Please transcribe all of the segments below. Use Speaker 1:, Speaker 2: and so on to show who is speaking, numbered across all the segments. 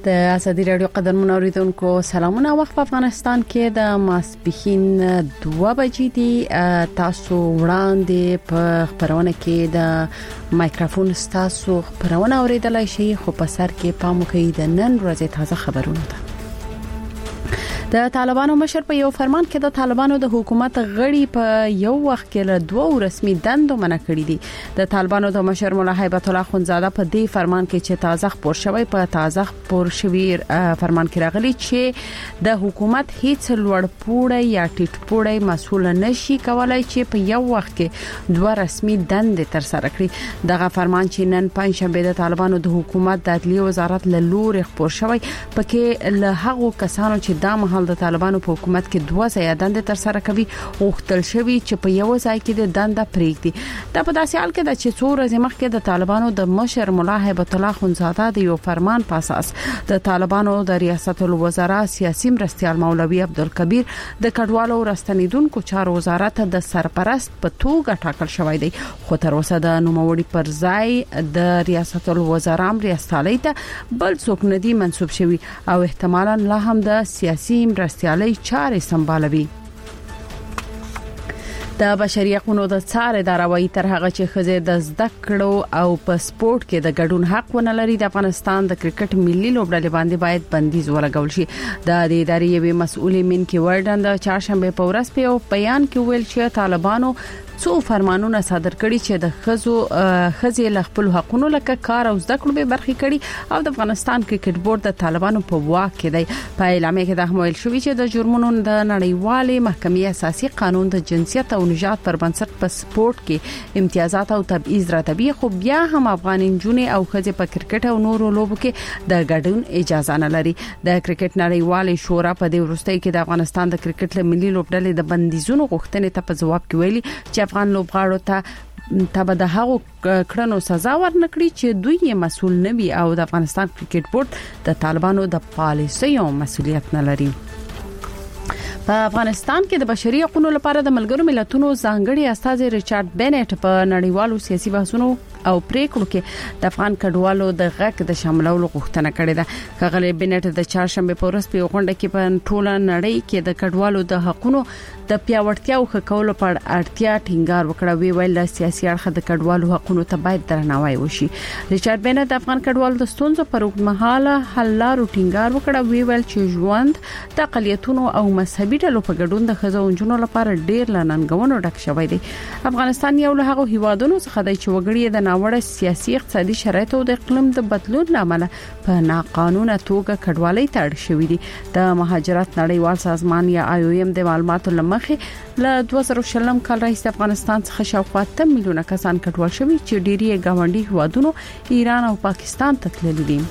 Speaker 1: د ازادي رادیو قدرمن اوریدونکو سلامونه. وخت په افغانستان کې د ماسپښین 2 بجې دي. تاسو وړاندې په خبرونه کې د مایکروفون تاسو خبرونه اوریدلای شئ، خو په سر کې پام وکړئ د نن ورځې تازه خبرونه ده. د طالبانو مشر په یو فرمان کې د طالبانو د حکومت غړي په یو وخت کې له دوه رسمي دندو منع کړي دي. د طالبانو د مشر مولا هیبت الله خونزاده په دې فرمان کې چې تازه خبر شوی په تازه خبر شوی فرمان کې راغلي چې د حکومت هیڅ لوړ پوړی یا ټیټ پوړی مسؤل نشي کولای چې په یو وخت کې دوه رسمي دندې تر سره کړي. دغه فرمان چې نن پنځشنبه د طالبانو د حکومت د عدلیه وزارت له لوري خبر شوی پکې له هغو کسانو چې د د طالبانو په حکومت کې دوه ځایدند تر سره کوي غوښتل شوی چې په یو ځای کې د دنده پریږدي. دا په داسې حال کې د چې څو ورځې مخکې د طالبانو د مشر مولا هیبت الله خونزاده د یو فرمان په اساس د طالبانو د ریاست الوزرا سیاسي مرستیال مولوی عبدالکبیر د کډوالو راستنیدونکو چارو وزارت د سرپرست په توګه ټاکل شوی دی، خو تر اوسه د نوموړي پر ځای د ریاست الوزرا ریاستالۍ ته بل څوک ندي منسوب شوی او احتمالاً لا هم د سیاسي مرستیالي چارې سمبالوي. د بشري حقوقو د څار ادارې تر هغه چې خزه د زده کړو او په سپورت کې د ګډون حق ونه لري د افغانستان د کرکټ ملي لوبډلې باندې باید بندیز ولګول شي. د ادارې یوه مسؤلې منکی ورډن د چهارشنبه په ورځ په بیان کې ویل چې طالبانو څو فرمانونه صادر کړي چې د خزې له خپل حقوقو لکه کار او زده کړو به برخې کړي او د افغانستان کرکټ بورډ د طالبانو په واک کې دی. په اعلامیه کې د حمایل شوی چې د جرمونو د نړیوالې محکمې اساسي قانون د جنسیت او نژاد پر بنسټ په سپورت کې امتیازات او تبعیض راتبي، خو بیا هم افغان جنونې او خزې په کرکټ او نورو لوبو کې د ګډون اجازه نه لري. د کرکټ نړیوالې شورا په دې وروستۍ کې د افغانستان د کرکټ ملي لوبډلې د بندیزونو غوښتنې ته په جواب کې ویلي چې افغان لوبغاړو ته به د هغو کړنو سزا ورنکړي چې دوی یې مسؤل نه وي او د افغانستان کرکټ بورډ د طالبانو د پالیسیو مسؤلیت نه لري. په افغانستان کې د بشري حقوقو لپاره د ملګرو ملتونو ځانګړي استازي ریچارډ بینټ په نړیوالو سیاسي بحثونو او پریکړو کې د افغان کډوالو د غږ د شاملولو غوښتنه کړې ده. کغلی بینټ د چهارشنبه په ورځ په غونډه کې په ټوله نړۍ کې د کډوالو د حقوقو د پیاوړتیا او خکولو پر اړتیا ټینګار وکړ. ویل د سیاسي اړخ د کډوالو حقوقو ته باید درناوی وشي. ریچارډ بینټ د افغان کډوالو د ستونزو پر اوږدمهاله حل لارو ټینګار وکړ. ویل چې ژوند د اقلیتونو او مذهبي ډلو په ګډون د خزو انجونو لپاره ډیر لننګونو ډک شوی دی. افغانستان یو له هغه هیوادونو څخه دی چې وګړي د ناوړه سیاسي اقتصادي شرایطو د اقلیم د بدلون لامل په ناقانونه توګه کډوالۍ ته اړ شوی دي. د مهاجرت نړیوال سازمان یا IOM د معلوماتو لمخې له 2020 کال راهیسې افغانستان څخه شاوخوا 8 میلیونه کسان کډوال شوي چې ډیری ګاونډي هیوادونو ایران او پاکستان ته تللي دي.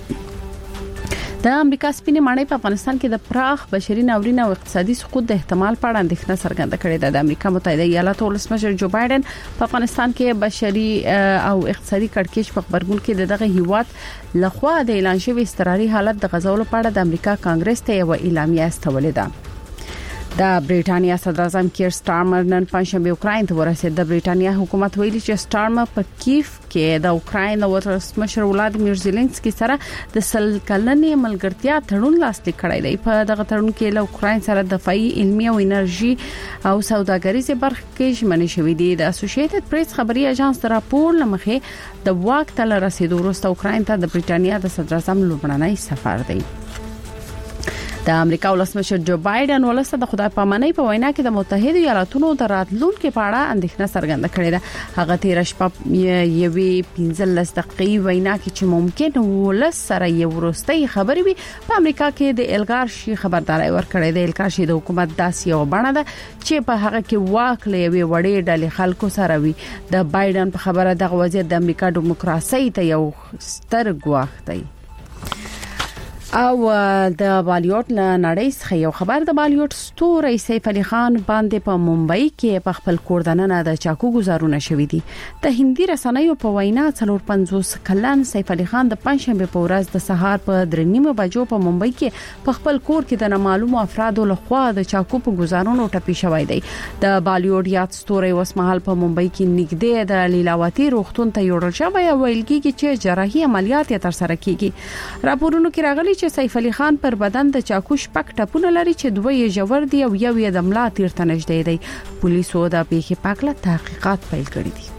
Speaker 1: د امریکا سپینې ماڼۍ په افغانستان کې د پراخ بشري ناورین او اقتصادي سقوط د احتمال په اړه اندېښنه څرګنده کړې ده. د امریکا متحده ایالاتو ولسمشر جو بایدن په افغانستان کې بشري او اقتصادي کړکېچ په خبرګون کې دغه هیواد لخوا د اعلان شوی اضطراري حالت د غځولو په اړه د امریکا کانګرس ته یو اعلامیه استولې ده. د بریټانیا صدر اعظم کیر سټارمر نن پنځشنبه اوکراین ته ورسېد. د بریټانیا حکومت ویلي چې سټارمر په کیف کې د اوکراین او ولسمشر ولادیمیر زيلنسکي سره د سل کلنې ملګرتیا تړون لاسلیک کړی دی. په دغه تړون کې له اوکراین سره دفاعي، علمي او انرژي او سوداګریزه برخه کې ژمنې شوې دي. د اسوسییټډ پریس خبري اژانس د راپور لمخې د واک ته رسیدو وروسته اوکراین ته د بریټانیا د صدر اعظم لومړنی سفر دی. د امریکا ولسمشر جو بایدن ولسته د خدای پامانۍ په وینا کې د متحده ایالاتونو د راتلونکو په اړه اندېښنه څرګنده کړې ده. هغه تیر شپه یوې 15 دقیقې وینا کې چې ممکن ولس سره یو ورستۍ خبرې وي په امریکا کې د الګار شي خبرداري ورکړې ده. الګار شي د حکومت داسې یو بڼه ده چې په هغه کې واک لوي وړې ډلې خلکو سره وي. د بایدن په خبره د وضعیت د امریکا دیموکراسي ته یو ستر ګواښ دی. او د بالیوډ نړۍ څخه یو خبر د بالیوډ ستوري سیف علي خان باندې په ممبئی کې په خپل کور دننه د چاکو گزارونه شوې دي. د هندي رسنیو په وینا 450 کلن سیف علي خان د پنځشنبه په ورځ د سهار په 3:30 بجو په ممبئی کې په خپل کور کې د نامعلومو افرادو لخوا د چاکو په گزارونو ټپي شوی دی. د بالیوډ یاد ستوري وسمحل په ممبئی کې نږدې د لیلاوتی روغتون ته یوړل شوی او ویل کېږي چې جراحي عملیات یې تر سره کیږي. راپورونو کې راغلي چې سیف علي خان پر بدن د چاکو شپږ ټپونه لري چې دوه یې ژور دي او یو یې د ملا تیر ته نږدې دی. پولیسو د پیښې په اړه تحقیقات پیل کړي دي.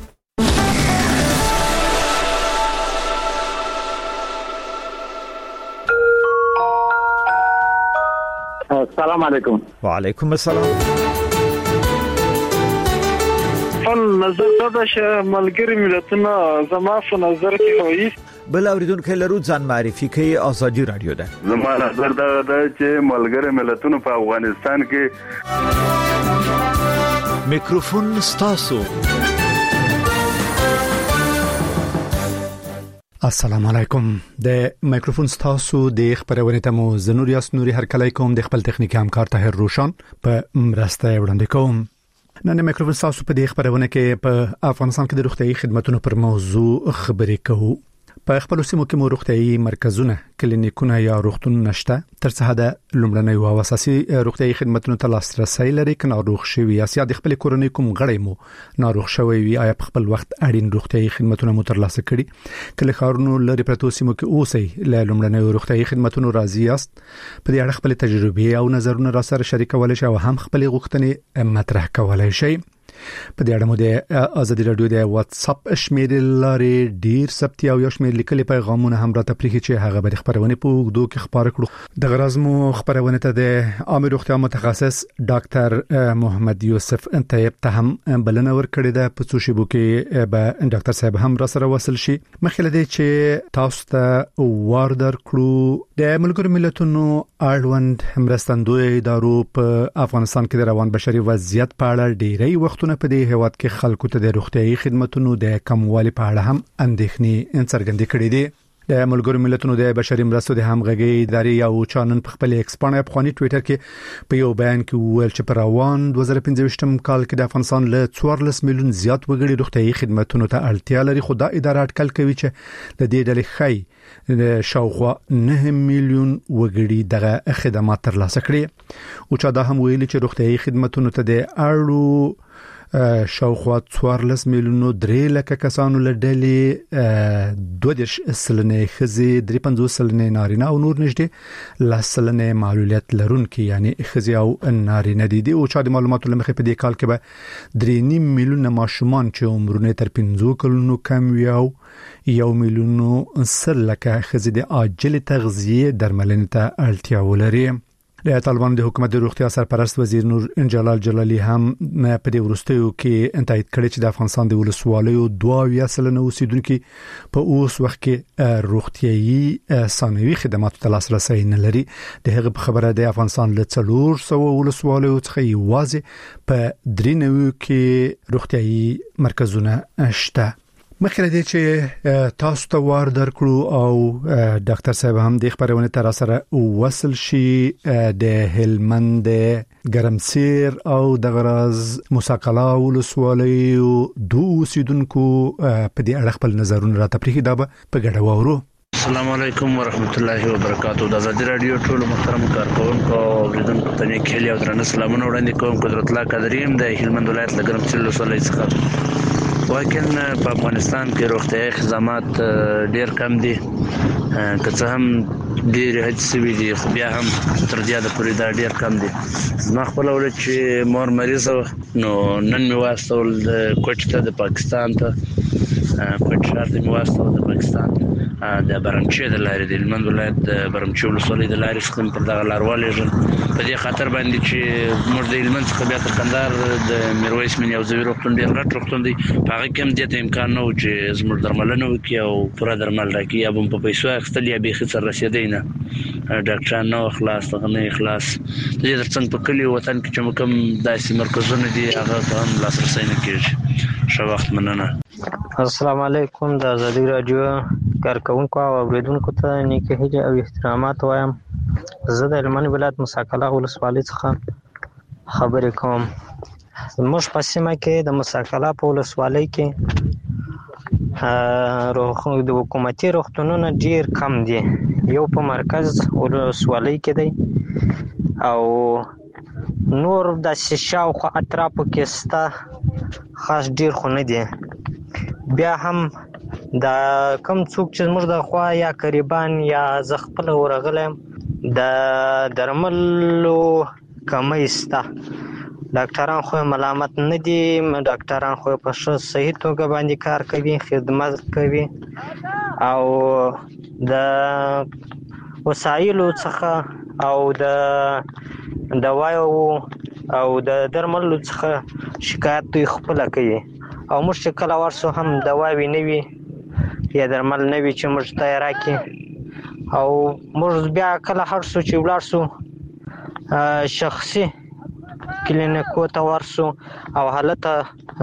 Speaker 2: السلام علیکم.
Speaker 3: وعلیکم السلام.
Speaker 4: نظر دا چې ملګری ملتونه زما په نظر کې وایي
Speaker 3: بل اوریدونکو لرو ځان معرفي کوي ازادي رادیو ده.
Speaker 5: زما نظر دا چې ملګری ملتونه په افغانستان کې
Speaker 3: میکروفون ستاسو.
Speaker 6: السلام علیکم. د میکروفون ستاسو د خبرونه ته مو زنور یاس نوري هر کله کوم د خپل تخنیکی همکار طاهر روشن په مرسته وړاندې کوم. نن میکروفون تاسو په دې خبرونه کې په افغانستان کې د روغتيایي خدماتو پر موضوع خبرې کوو. په خپل سیمو کې مو روغتيایي مرکزونه، کلینیکونه یا روغتون نشته. تر څه حد لومړنۍ او اساسي روغتيایي خدماتو ته لاسرسي لري کنه ناروغ شوی یا د خپل کورنۍ کوم غړی مو ناروغ شوی وي آیا په خپل وخت اړین روغتيایي خدماتو مو ترلاسه کړي. کله خارونو لري پرتو سیمو کې اوسئ له لومړنۍ روغتيایي خدماتو راضي یاست. په دې اړه خپل تجربه او نظرونه را سره شریکول شي او هم خپل غوښتنې مطرح کولای شي. په دې اړه مو د ازادي رادیو د واتس اپ شمیرې لارې ډیر ثبت او یو شمیر لیکلي پیغامونه هم را تپریخي چې هغه به خبرونه په وګدو کې خبر کړو. د غرض مو خبرونه ته د عامه روغتیا متخصص ډاکټر محمد یوسف طیب ته هم بلنه ورکړې ده. په څو شیبو کې به ډاکټر صاحب هم را سره وصل شي. مخکې دې چې تاسو ته واردر کړو د ملګرو ملتونو اړوند مرستندوی ادارو په افغانستان کې د روان بشري وضعیت په اړه ډیری وختونه په دې هیواد کې خلکو ته د روغتيایي خدماتو د کموالي په اړه هم اندېښنې څرګندې کړې دي. د ملګرو ملتونو د بشري مرستو د همغږي ادارې او چانن په خپل ایکسپانه افغاني ټوئیټر کې په یو بیان کې ویل چې پر روان 2015 کال کې د افغانستان له 14 میلیون زیات وګړي روغتيایي خدماتو ته اړتیا لري. خو دا اداره اټکل کوي چې د دې ډلې خي شاوخوا 9 میلیون وګړي دغه خدمات ترلاسه کړي. او چا دا هم ویلي چې روغتيایي خدماتو ته د اړو شاوخوا 14 میلیونو 3 لک کسانو لډلې 2 سلنه خزي 53 سلنه نارینه او نور نږدې 10 سلنه معلولیت لرونکي یعنی خزي او نارینه دي. او چا د معلوماتو لمخې په دې کال کې به 3.5 میلیونه ماشومان چې عمرونه تر 15 کلونو کم وي او 1 میلیون سلکه خزي د عاجل تغذیه درملنې ته اړتیا ولري. د طالبان د حکومت د روغتیا سرپرست وزیر نور جلال جلالی هم په دې ورستیو کې تایید کړی چې د افغانستان د ولسوالیو 22% اوسیدونکو په اوس وخت کې روغتیایي ثانوي خدماتو ته لاسرسي نه لري. د هغه په خبره د افغانستان له 400 ولسوالیو څخه یوازې په 93 کې روغتیایي مرکزونه شته. مخکې دې چې تاسو ته وار درکړو او ډاکټر صاحب هم د خبرونه تر سره وصل شي د هلمند ګرمسیر او د غرض مساقلا ولسوالیو دوه اوسیدونکو په دې اړه خپل نظرونه را تپریخي دا په ګډه وورو.
Speaker 4: السلام علیکم ورحمت الله وبرکاتہ. د ازادي رادیو ټول محترم کارکونکو او اوریدونکو ته نیکهلی او درنه سلامونه وړاندې کوم. قدرت الله قادریم د هلمند ولایت له ګرمسیر ولسوالۍ څخه. واکن په افغانستان کې روغتیایي خدمات ډیر کم دي. که څه هم ډیر هڅې دي خو بیا هم تر دې د پوری دا ډیر کم دي. زما خپل ولر چې مور مریض نو نن می واستول د کوټ ته د پاکستان ته کوټ شهر ته می واستول د پاکستان د برمچې د لارې د هلمند ولایت د برمچې ولسوالۍ د لارې څخه پر دغه لارواله په دې خاطر باندې چې موږ د هلمند څخه بیا تر کندهار د میرویس مینی او زوی روغتون ډیر غټ روغتون دی. په هغه کې هم دې امکان نه و چې زموږ درملنه وکړي او پوره درمل راکړي یا هم په پیسو اخیستل یا به خسر رسیدای نه. ډاکټران نو خلاص نه خلاص د دې ترڅنګ په کلی وطن کې چې کوم داسې مرکزونه دي هغه هم لاسرسي نه کیږي. ښه وخت مننه.
Speaker 7: السلام علیکم د ازادي رادیو کارکونکو او اوریدونکو ته نیکه هیله او احترامات وایم. زه د هلمند ولایت موسی قلعه ولسوالۍ څخه خبرې کوم. زموږ په سیمه کې د موسی قلعه په ولسوالۍ کې د حکومتي روغتونونه ډیر کم دي. یو په مرکز ولسوالۍ کې دی او نور د شاوخوا اطرافو کې سته خاص ډیر خو نه دي. بیا هم د کم څوک چې زموږ د خوا یا قریبان یا زه خپله ورغلم د درملو کمی سته. ډاکټران خو ملامت نه دي، ډاکټران خو په ښه صحیح توګه باندې کار کوي، خدمت کوي او د وسایلو څخه او د دوایو او د درملو څخه شکایت دوی خپله کوي. او موږ چې کله ورسو هم دواوې نه وي یا درمل نه وي چې موږ ته یې راکړي. او موږ بیا کله هر څو چې ولاړ سو شخصي کلینیکو ته ورسو او هلته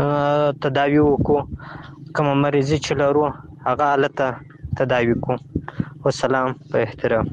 Speaker 7: تداوی وکړو، کومه مریضي چې لرو هغه هلته تداوی کړو. والسلام په احترام.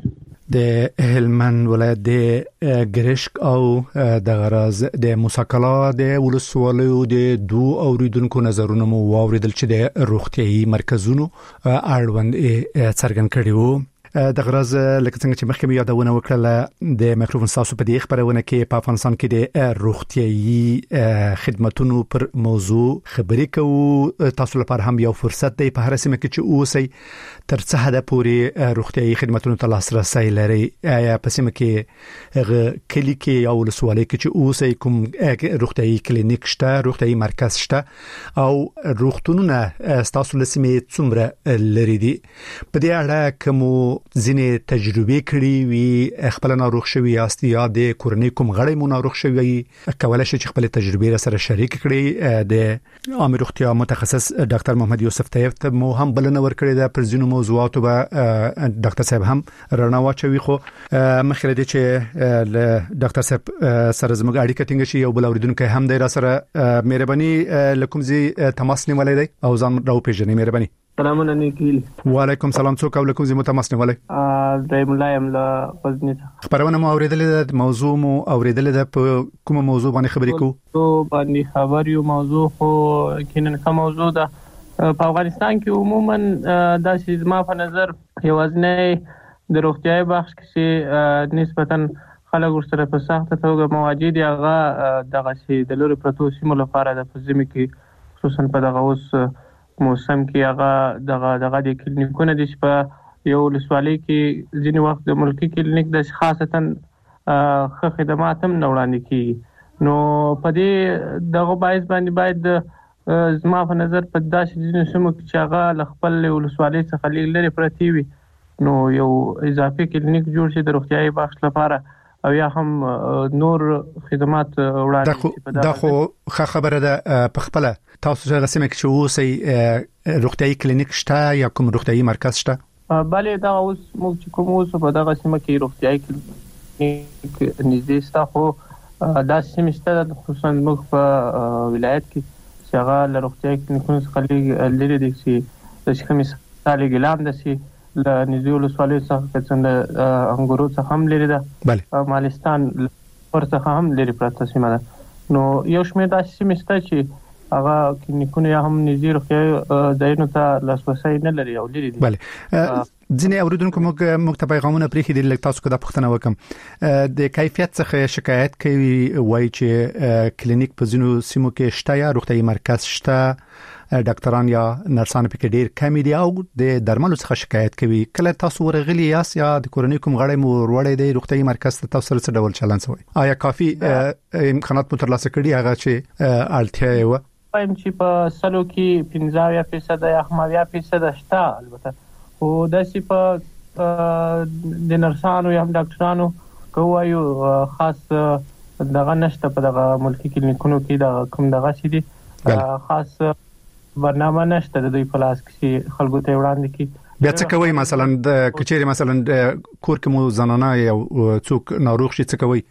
Speaker 6: د هلمند ولایت د ګرشک او د غراز د موسی قلعه د ولسوالیو د دو اوریدونکو نظرونه مو واوریدل چې د روغتيایي مرکزونو اړوند څرګند کړي وو. د غراز لکه څنګه چې مخکې یادونه وکړه د میکروفون تاسو په دې خبرونه کې په افغانستان کې د روغتيایي خدماتو پر موضوع خبرې کوو. تاسو لپاره هم یو فرصت دی په هر سیمه کې چې اوسئ تر څه حد پورې روغتيایي خدماتو ته لاسرسي لري. یا په سیمه کې کلی کې یا ولسوالۍ کې چې اوسئ کوم روغتيایي کلینیک شته، روغتيایي مرکز شته او روغتونونه تاسو له سیمې څومره لري دي؟ په دې اړه کوم ځینې تجربه کړې وي، خپل ناروغ شوی یاست یا د کورنۍ کوم غړی مو ناروغ شوی، کولای شي چې خپل تجربه سره شریک کړي. د عامه روغتیا متخصص ډاکټر محمد یوسف طیب ته مو هم بلنه ورکړې ده پر ځینو موضوعاتو به ډاکټر صاحب هم رڼا واچوي. خو مخکې دې چې ډاکټر صاحب سره زموږ اړیکه ټینګ شي او بل اوریدونکو هم د را سره مهرباني لکم زی تماس نیولای دی او ځان راو پیژنې. مهرباني.
Speaker 8: سلامونه نیکیل.
Speaker 6: وعلیکم سلام. څوک او لکم زی متماس نیولای؟
Speaker 8: د ملایم له غزنی.
Speaker 6: خبرونه مو اوریدلې ده، موضوع مو اوریدلې ده. په کومه موضوع باندې خبرې کوو؟
Speaker 8: باندې خبر یو موضوع خو کینن کوم موضوع ده په افغانستان کې عموما دا چې ما په نظر یوازنی د روغتیاي بخش کې نسبتاً خلک ورسره په سخته توګه مواجه دي. هغه دغه چې د لوري پرتو سیمو لپاره د فزیمي کې خصوصا په دغه اوس موسم کې هغه دغه د کلینیکونه دي چې په یو ولسوالۍ کې ځینې وخت د ملکي کلینیک د خاصتا ښه خدمات هم نه وړاندې کیږي. نو په دې دغه باعث باندې باید زما په نظر په داسې ځینو سیمو کې چې هغه له خپل ولسوالۍ څخه لږ لرې پرتې وي نو یو اضافي کلینیک جوړ شي د روغتیايي بخش لپاره او یا هم نور خدمات وړاندې.
Speaker 6: دا خو ښه خبره ده. په خپل تاسو سره سیمه کې چې اوسئ روغتیايي کلینیک شته یا کوم روغتیايي مرکز شته؟
Speaker 8: بله دا اوس موږ چې کوم اوس په دغه سیمه کې روغتیايي کلینیک نږدې شته، خو دا سیمه شته خصوصا موږ په ولایت کې چې هغه له روغتیايي کلینیکونو څخه لري دي چې د کومې مثال ګلام د سي له نږدې ولسوالۍ څخه څنګه انګورو څخه هم لري ده، مالستان پر څخه هم لري پراته سیمه ده. نو یو شمېر داسې سیمې شته چې هغه کلینیکونه یا هم نږدې روغتیايي ځایونو ته لاسرسی نه لري او لري دي.
Speaker 6: بله. ځینې اوریدونکو موږ ته پیغامونه پرېښي دي، لکه تاسو که دا پوښتنه وکم د کیفیت څخه شکایت کوي، وایي چې کلینیک په ځینو سیمو کې شته یا روغتیايي مرکز شته، ډاکټران یا نرسان پکې ډېر کم دي او د درملو څخه شکایت کوي. کله تاسو ورغلي یاست یا د کورنۍ کوم غړی مو وروړی دی روغتیايي مرکز ته، تاسو سره څه ډول چلند شوی؟ آیا کافي امکانات مو ترلاسه کړي هغه چې اړتیا یې وه؟
Speaker 8: وایم چې په سلو کې 15% یا 80% شته، البته خو داسې په د نرسانو یا ډاکټرانو کوایو خاص دغه نشته په دغه ملکی کلینیکونو کې د کوم دغه سي دي خاص برنامه نشته د دوی په لاس کې خلکو ته وړاندې کی.
Speaker 6: بیا څه کوي مثلا د کچېری مثلا کور کې مو زنانه یا څوک ناروغ شي څه کوي؟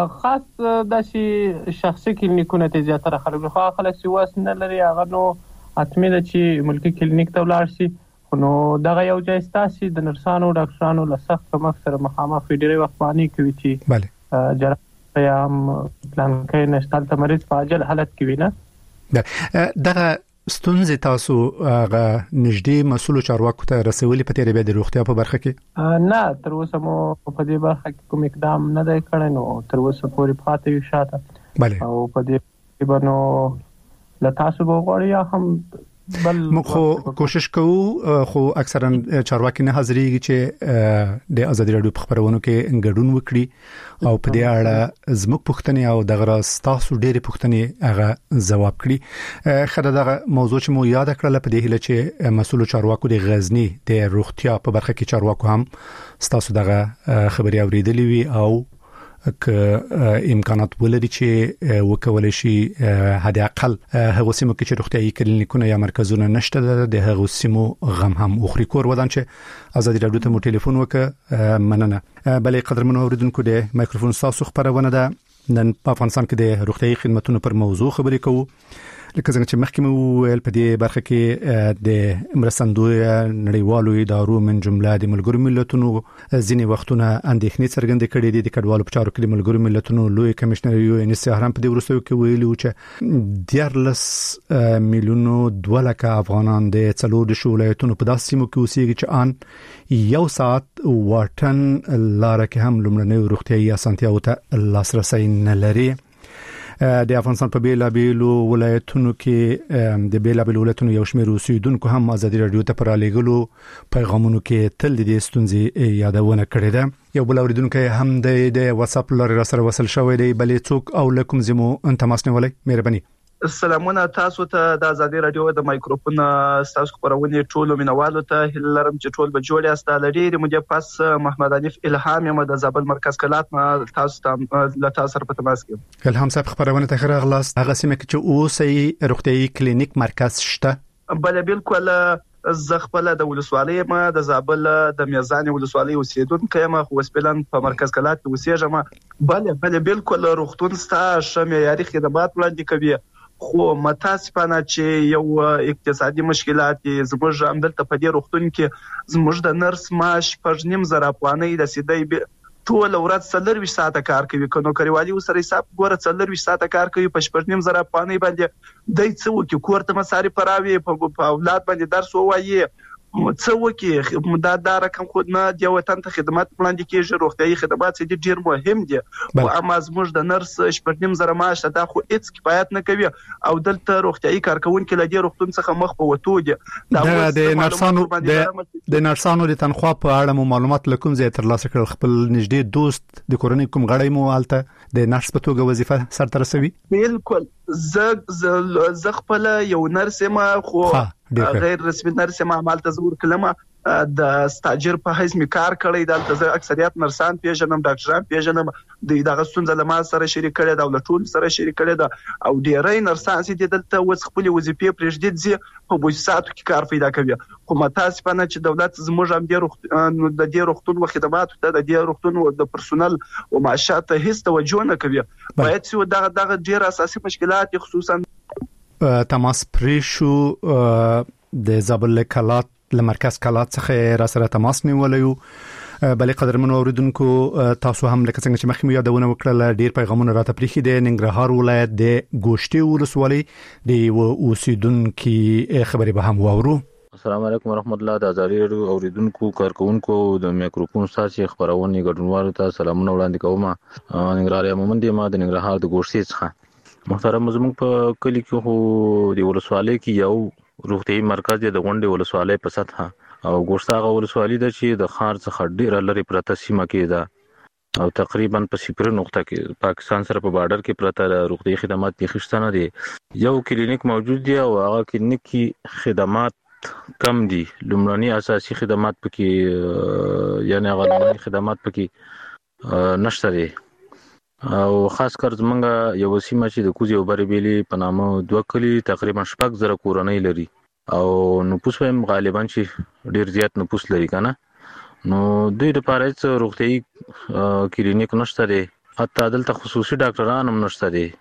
Speaker 6: خاص داسې شخصي کلینیکونه ته زیاتره خلک خو خلک چې واس نه لري هغه نو
Speaker 8: حتمي ده چې ملکی کلینیک ته ولاړ شي. نو دغه یو ځای ستاسي د نرسانو ډاکټرانو له سخت کمک سره مخامخ ډېری وخت باندې کوي چې
Speaker 6: بله
Speaker 8: جراحت یا پلان کې نشته ته مریض په عاجل حالت کې وي
Speaker 6: نه. دغه ستونزې تاسو هغه نږدې مسؤل چارواکو ته رسولي په تیرې د روغتیا په برخه کې؟
Speaker 8: نه تر اوسه مو په دې برخه کې کوم اقدام نه دی کړی، نو تر اوسه پورې پاتې یو شاته.
Speaker 6: بله
Speaker 8: او په دې باندې له تاسو وغواړي یا هم
Speaker 6: مخ کوشش کوو، خو اکثرا چارواکي نه حاضرېږي چې د ازادي رادیو په خبرونو کې ګډون وکړي او په دې اړه زموږ پوښتنې او دغه تاسو ډېرې پوښتنې هغه ځواب کړي. خره دغه موضوع چې مو یاد کړل په دې هله چې مسؤل چارواکو د غزنی د روغتیا په برخه کې چارواکو هم تاسو دغه خبري اوریدلې وي او که امکانات ولري چې وکولای شي حد اقل هغه سیمو کې چې روغتيایي کلینیکونه یا مرکزونه نشته د هغه سیمو غم هم اخري کور ودان چې ازادي رادیو ته مو ټلیفون وکړه. مننه. بلې قدرمنو اوریدونکو د مایکروفون تاسو خبرونه ده. نن په افغانستان کې د روغتيایي خدماتو پر موضوع خبرې کوو. لکه څنګه چې مخکې مو ویل په دې برخه کې د مرستندوی نړیوالو ادارو من جمله د ملګرو ملتونو ځینې وختونه اندېښنې څرګندې کړې دي. د کډوالو په چارو کې د ملګرو ملتونو لوی کمشنر یو ان سي هم په دې وروستیو کې ویلي چې 14 میلیونو 2 لک افغانان د څلور د ولایتونو په داسې سیمو کې اوسېږي چې ان یو ساعت واټن لاره کې هم لومړنۍ روغتيایي اسانتیاو ته لاسرسي نه لري. د افغانستان په بیلابیلو ولایتونو کې د بیلابیلو ولایتونو یو شمېر اوسیدونکو هم ازادي رادیو ته پر لګلو پیغامونو کې تل د ستونزې یادونه کړې ده. یو بل اوریدونکو هم د واتس اپ لارې سره وصل شوی دی. بلې څوک او لکم زمو انتماس نیولای مهرباني.
Speaker 9: السلامونه تاسو ته د ازادي رادیو د مایکروفون تاسو خبرونه ټولو مینوالو ته هلرم چې ټول به جوړ یاست. لري مجھے پاس محمد علي الهام یم د زابل مرکز کلات تاسو ته له تاسو سره په تماس کې.
Speaker 6: الهام صاحب خبرونه ته خیر اغلاست. هغه سیمه کې چې اوسې روغتيایي کلینیک مرکز شته؟
Speaker 9: بل بالکل زغپله د ولسوالۍ ما د زابل د میزان ولسوالۍ اوسیدونکو ما خو وسپلن په مرکز کلات اوسېږم. بل بالکل روغتون ستا شمعیاري خدمات وړاندې کوي، خو متاسفانه چې یو اقتصادي مشکلات زموږ عمدلته په دې روغتون کې زموږ د نرس معاش په 9,000 افغانۍ د سیدای ټول ورځ 24 ساعته کار کوي. کنو کریوالي سره حساب ګوره 24 ساعته کار کوي په 9,000 افغانۍ باندې دای څه وکي کور ته مصارف راوي په اولاد باندې درس وایي څه وکي دا رقم خود نه دی وطن ته خدمات وړاندې کیږي. روغتيایي خدمات چې ډیر مهم دي او اما زموږ د نرس 9,000 معاش دا خو هیڅ کفایت نه کوي او دلته روغتيایي کارکونکو له دې روغتون څخه مخ په وته دي.
Speaker 6: د نرسانو د تنخوا په اړه معلومات لکم زه تر لاسه کړل. خپل نږدې دوست د کورنۍ کوم غړی مو الته د نرس په توګه وظیفه سرته رسوي؟
Speaker 9: بالکل زه خپل یو نرس ما خو غیر رسمي نرس ما عمل تزور کلمه د استاجر په حیث می کار کړی. دلته اکثریت نرسان پیژنم، ډاکټران پیژنم، دغه ستونزه له سره شریک کړي د دولتونو سره شریک کړي دا او ډیری نرسان چې دلته وڅ خپل وظیفې پرېږدي چې په بوساتو کې کار پیدا کوي. خو متاسفانه چې دولت زموږ هم د دې روغتون او خدماتو ته د دې روغتون او د پرسونل او معاشات هیڅ توجه نه کوي. باید چې دغه ډیر اساسي مشکلات خصوصا
Speaker 6: تماس پریشو د زابل کلات لمرکز کلات څخه را سره تماس نیولیو. بلې قدرمنو اوریدونکو تاسو هم لکه څنګه چې مخکې یادونه وکړه ډیر پیغامونه راته پریخي د ننګرهار ولایت د ګوشتي ولسوالۍ د اوسیدونکو خبرې به هم واورو.
Speaker 10: السلام علیکم ورحمت الله. د ازادي رادیو اوریدونکو کارکونکو د میکروفون ساسي خبرونه ګډونوالو ته سلامونه وړاندې کوم. ننګرهار مومند ما د ننګرهار د ګوشتي څخه محترم زموږ په کلی کې هو د ولسوالۍ کې یو روغتيایي مرکز د غونډې ولسوالۍ په سطح او ګوشتاغه ولسوالۍ د چې د خار څخه ډیر لري پرته سیمه کې ده او تقریبا په 0 نقطه کې پاکستان سره په بارډر کې پرته روغتيایي خدمات د خښتنه دي. یو کلینیک موجود دی او هغه کلینیک کې خدمات کم دي. لومړني اساسي خدمات پکې یعنی هغه لومړني خدمات پکې نشته دي او خاص کر زمونږ یو سیمه چې د کوزي او بریبيلي په نامه 2 کلی تقریبا 6,000 کورنۍ لري او نفوس هم غالبا چې ډیر زیات نفوس لري کنه. نو دوی لپاره چې روغتيایي کلینیک نشته دي، حتی دلته خصوصي ډاکټران هم نشته دي.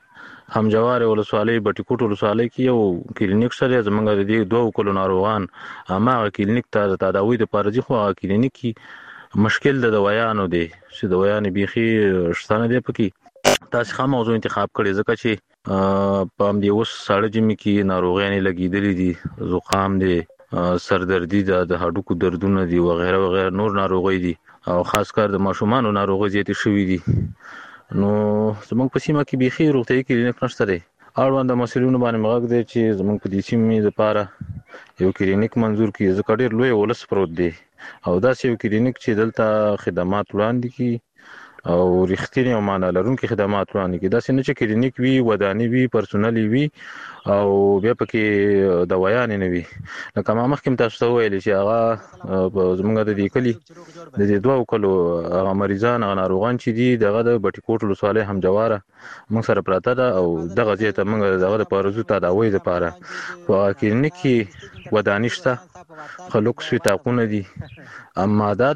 Speaker 10: همجوار ولسوالۍ بټي کوټ ولسوالۍ کې یو کلینیک سره زمونږ د دې 2 کلو ناروغان هغه کلینیک ته تداوی د پاره ځي خو هغه کلینیک کې مشکل د دوايانو دی چې دوايانې بيخي شتانه دی پکې تاسو هم موضوع انتخاب کړی ځکه چې په دې اوس ساړه جمی کې ناروغیاں لګیدلې دي زکام دی سردردی د هډوکو دردونه دي و غیره و غیره نور ناروغي دي او خاص کر د ماشومان ناروغي زیاتې شوې دي نو زموږ په سیمه کې بيخي روغتيایي کلینیک نشته دی اړوند مسولینو باندې مغاک دي چې زموږ په دې سیمه لپاره یو کلینیک منزور کړي ځکه ډېر لوی ولس پروت دی او دا یو کلینیک چې دلته خدمات وړاندې کی او رښتینی او معنا لرونکي خدمات وړاندې کی دا څنګه چې کلینیک وی ودانی وی پرسونالي وی او بیا پکې دوايانې نه وي لکه ما مخکې تاسو ته ویل چې هغه زمونږ د دې کلی د دې 2 کلو هغه مریضان هغه ناروغان چې دي دغه د بټي کوټ ولسوالۍ هم جواره موږ سره پراته ده او دغه ځای ته موږ دغه د پارزو تداوی لپاره په کلینیک کې ودانشته خلک سویتاقونه دي اما دا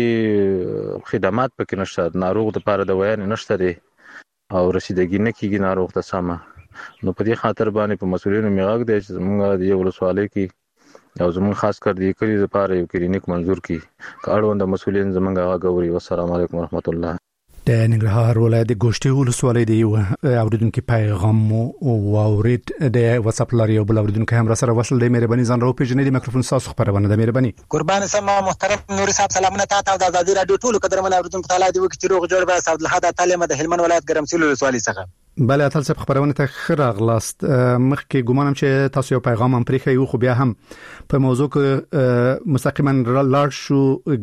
Speaker 10: چې خدمات پکې نشته ناروغ د لپاره دوايان نشته دي او رسیدګي نه کیږي ناروغ ته سمه نو په دې خاطر باندې په مسولینو میغاک دي چې موږ د یو ولسوالۍ کې او زموږ خاص کر دي کلی لپاره یو کلینیک منزور کی کاروند مسولین زموږ هغه غوري والسلام علیکم ورحمت الله
Speaker 6: د ننګرهار ولایت د ګوشتي ولسوالۍ دی اوریدونکو پیغام او اورید د واتساپ لاري او بل اوریدونکو هم را سره وصل دی مهرباني ځان راو پیژنې د میکروفون تاسو خبرونه د مهرباني
Speaker 11: قربان سما محترم نوري صاحب سلامونه تاسو د آزادي رادیو ټولو قدرمن اوریدونکو تعالی دی وکړي روغ جوړ به صاحب الحد تعالی د هلمند ولایت ګرمسیل ولسوالۍ څخه
Speaker 6: بله تاسو خبرونه ته خراغلاست مخکې ګومانم چې تاسو یو پیغام هم پرې خو بیا هم په موضوع کې مستقیما لاړ شو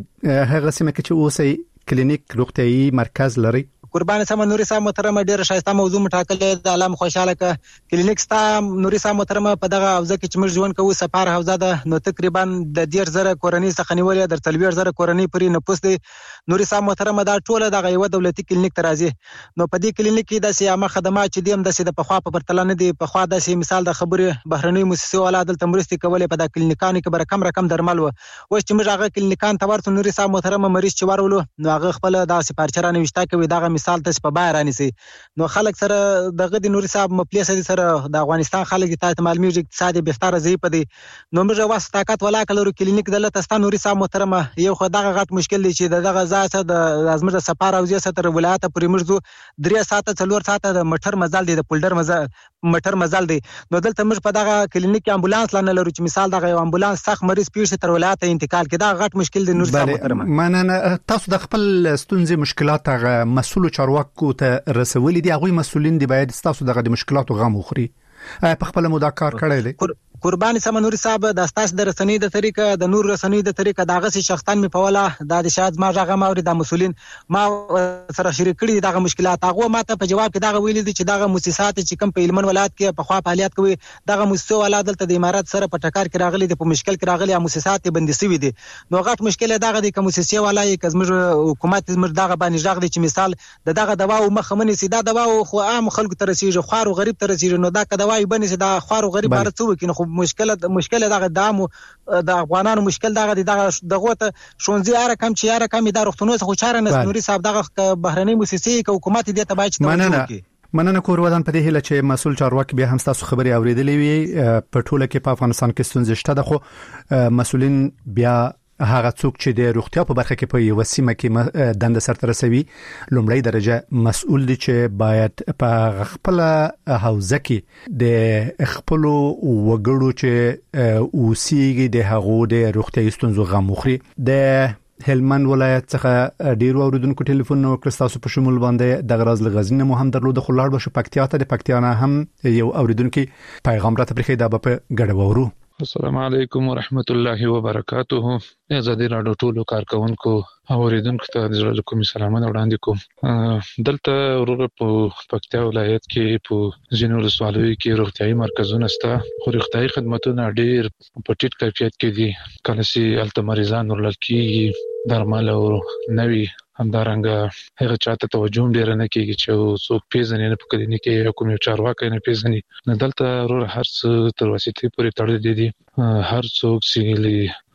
Speaker 6: هغه سیمه کې چې اوسې کلینیک روغتيایي مرکز لري
Speaker 11: قربان سم نوري صاحب محترم ډیره شایسته موضوع مټاکل د عالم خوشاله ک کلینیک ستا نوري صاحب محترم په دغه حوزه کې چې موږ ژوند کوو سفار حوزه ده نو تقریبا د 10000 کورنۍ څخه نیولې در 30000 کورنۍ پرې نفوس دي نوري صاحب محترم دا ټوله دغه یو دولتي کلینیک ترازی نو په دې کلینیک کې د سیامه خدمات چې دیم د سید په خوا په پرتله نه دي په خوا د مثال د خبرې بهرنۍ مؤسسې ولا د تمرستي کولې په د کلینیکانو کې بر کم درمل و اوس چې موږ هغه کلینیکان ته ورته نوري صاحب محترم مریض چې ورولو نو هغه خپل د سپارچرانه وشتا کوي دغه مثال تاسو په بای رانیسي نو خلک سره دغه د نوري صاحب مپلیس سره د افغانستان خلک ته معلومي اقتصادي بهتره زی په دي نو موږ واسه طاقت ولا کلو کلینیک دلته تاسو نوري صاحب محترم یو خو دغه غټ مشکل دی چې دغه ځای د ازمر د سفر او ځای ستر ولایت پرې موږ 3 ساعته 4 ساعته د مټر مزال دی د پولډر مزال دی نو دلته موږ په دغه کلینیک امبولانس لانه لرو چې مثال دغه امبولانس سخت مریض پیښ تر ولایت انتقال کړي دا غټ مشکل دی نوري صاحب محترم
Speaker 6: مننه تاسو د خپل ستونزې مشکلات هغه مسؤل چارواکو ته رسولي دي هغه مسؤلین دی باید تاسو دغه د مشکلاتو غم وخوري په خپل مودا کار کړی دی
Speaker 11: قربان سم نوري صاحب د استاس د رسنۍ د طریقه د نور رسنۍ د طریقه دغه سي شخصان می په ولا د شاهد ما ژغه ماوري د مسؤلین ما سره شریک کړي دغه مشکلات هغه ماته په جواب کې دغه ویل دي چې دغه مؤسسات چې کوم په هلمند ولایت کې په خوا فعالیت کوي دغه مؤسسه ولا دلته د امارات سره په ټکر کې راغلي د په مشکل کې راغلي مؤسسات بندي سوي دي نو غټ مشکل دغه د کوم مؤسسه ولا یک زموږ حکومت زموږ دغه باندې ژغ دي چې مثال دغه دوا او مخمنې سي دا دوا خو عام خلکو ته رسیږي خو غریب ته رسیږي نو دا دوا یې بنې سي دا خو غریب ارڅو کې نو خو مشکل دغه دامو د افغانانو مشکل دغه ته شونځي اره کم چې اره کم د روغتونو څخه چاره نه نوري صاحب دغه بهرنۍ مؤسسې او حکومت دې ته باید
Speaker 6: مننه کور ودان په دې هله چې مسول چارواکي به هم تاسو خبري اوریدلې وي په ټوله کې په افغانستان کې ستونزې شته ده خو مسولین بیا هغه څوک چې د روغتیا په برخه کې په یو سیمه کې دند سره رسوي لومړی درجه مسؤل دي چې باید په خپل حوزه کې د خپل وګړو چې اوسېږي د هغو د روغتیا ستونزو غم مخري د هلمند ولایت څخه ډیرو اوریدونکو ټلیفون نو کړستاسو په شمول باندې د غراز لغزنه مو هم درلود خو لاړ بشو پکتیا ته د پکتیا نه هم یو اوریدونکو پیغام راته پرخې دا په ګډه وورو
Speaker 12: السلام علیکم ورحمت الله وبرکاته آزادي رادیو ټولو کارکونکو اوریدونکو ته د زړه کوم سلامونه وړاندې کوم دلته ورور په پکتیا ولایت کې په ځینو ولسوالیو کې روغتيایي مرکزونه شته خو روغتيایي خدماتونه ډېر په ټیټ کیفیت کې دي کله چې التمریزان ورلل کې درمل او نوي همدارنګه هغه چاته توجه ډیر نه کیږي چې څوک پیژنې نه په کلینیک کې کوم یو چارواکي نه پیژني نه دلته ورور هر څه تر وسیتي پورې تړلې دي هر څوک چې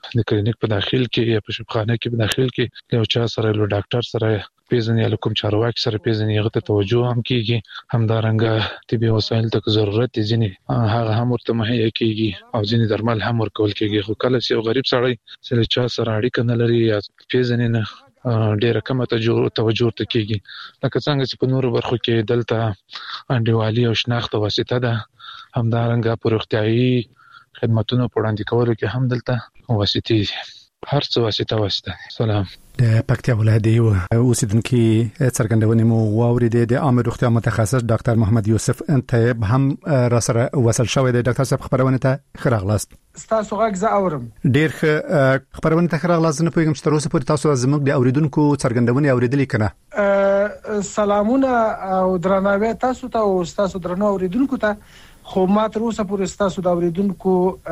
Speaker 12: د کلینیک په داخل کې یا په شفاخانه کې په داخل کې یو چا سره له ډاکټر سره پیژنې یا کوم چارواکي سره پیژنې هغه ته توجه هم کیږي همدارنګه طبي وسایل ته ضرورت ځینې هغه هم ورته مهیا کیږي او ځینې درمل هم ورکول کیږي خو کله چې یو غریب سړی چې چا سره اړیکه نه لري یا پیژنې نه ډیره کمه توجه ته کیږي لکه څنګه چې په نورو برخو کې دلته انډیوالي او شناخت واسطه ده همدارنګه په روغتيایي خدماتونو وړاندې کولو کې هم دلته واسطې هر څه واسطه سلام
Speaker 6: د پکتیا ولایت یو اوسیدونکو څرګندونې مو واوریدې د عام روغتیا متخصص ډاکټر محمد یوسف انتیب هم را سره وصل شوی دی ډاکټر صاحب خبرونه ته خراغلاست
Speaker 13: تاسو غږ زه اورم
Speaker 6: ډیر خبرونه ته خراغلاست نه پوهیږم چې تر اوسه پورې تاسو زموږ د اوریدونکو څرګندونې اوریدلې کنه
Speaker 13: سلامونه او درناوی تاسو ته او تاسو درنو اوریدونکو ته خو ما تر اوسه پورې تاسو د اوریدونکو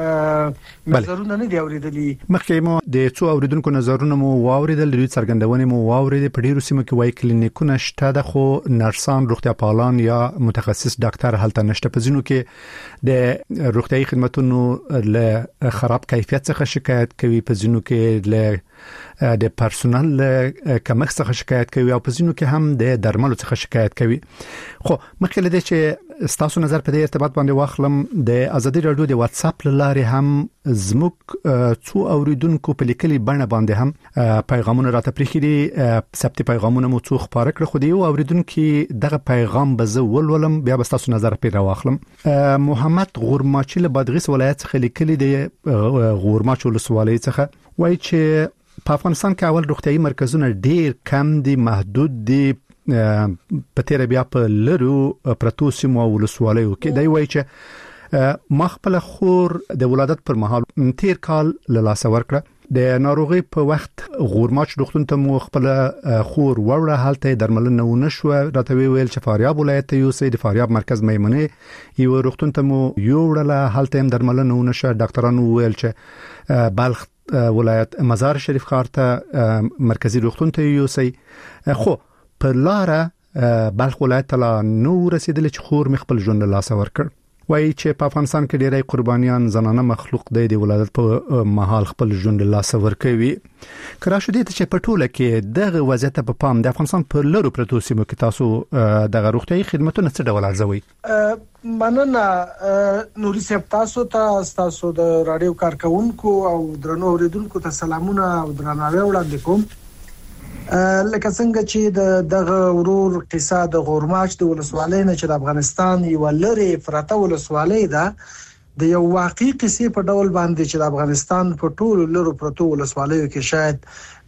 Speaker 13: نظرونه نه دی اوریدلې
Speaker 6: مخکې مو د څو اوریدونکو نظرونه مو واوریدل د څرګندونې مو واوریدل په ډیرو سیمو کې وای کلینیکونه شته د خو نرسان روغتیا پالان یا متخصص ډاکټر هلته نشته په ځینو کې د روغتیايي خدماتونو له خراب کیفیت څخه شکایت کوي په ځینو کې له د پرسونل کمښت څخه شکایت کوي او په ځینو کې هم د درملو څخه شکایت کوي خو مخکې له دې چې تاسو نظر په دې ارتباط باندې واخلم د ازادي رادیو د واتس اپ لارې هم زموږ څو اوریدونکو په لیکلي بڼه باندې هم پیغامونه راته پریخي ثبت پیغامونه مو څو خبره کړ خو دی او اوریدونکو دغه پیغام به زه ولولم بیا به تاسو نظر پرې واخلم محمد غورماچی له بادغیس ولایت څخه لیکلي دی غورماچ ولسوالۍ څخه وایي چې په افغانستان کې اول روغتيایي مرکزونه ډېر کم دي محدود دي په تیر بیا په لرو پرتو سیمو ولسوالیو کې دی وایي چې ما خپل خور د ولادت پر مهال تیر کال له لاس ورکړه د ناروغي په وخت غورماچ روغتون ته مو خپل خور وړه حالت درملنه ونه شو راته ویل چې فاریاب ولایت ته یو سید فاریاب مرکز میمنه یو روغتون ته مو یو وړه حالت درملنه ونه شو ډاکټرانو ویل چې بلخ ولایت مزار شریف ښار ته مرکزی روغتون ته یو سي خو په لار بلخ ولایت ته نو رسیدل چې خور مخبل ژوند لاس ورکړ وایي چې په افغانستان کې ډېری قربانيان زنانه مخلوق د ولادت په محل خپل ژوند لاس ورکوي کړه شو دې چې په ټوله کې دغه وضعیت په پام د افغانستان په لرو پرتو سیمو کې تاسو د روغتيایي خدماتو څه ډول ارزوي
Speaker 13: مننه نوري صاحب تاسو د رادیو کارکونکو او درنو اوریدونکو ته سلامونه او درناوی وړاندې کوم لکه څنګه چې دغه ورور قصه د غورماچ د ولسوالۍ نه چې د افغانستان یو لری فرته ولسوالۍ ده د یو واقعي قصې په ډول باندې چې د افغانستان په ټولو لرو پرتو ولسوالیو کې شاید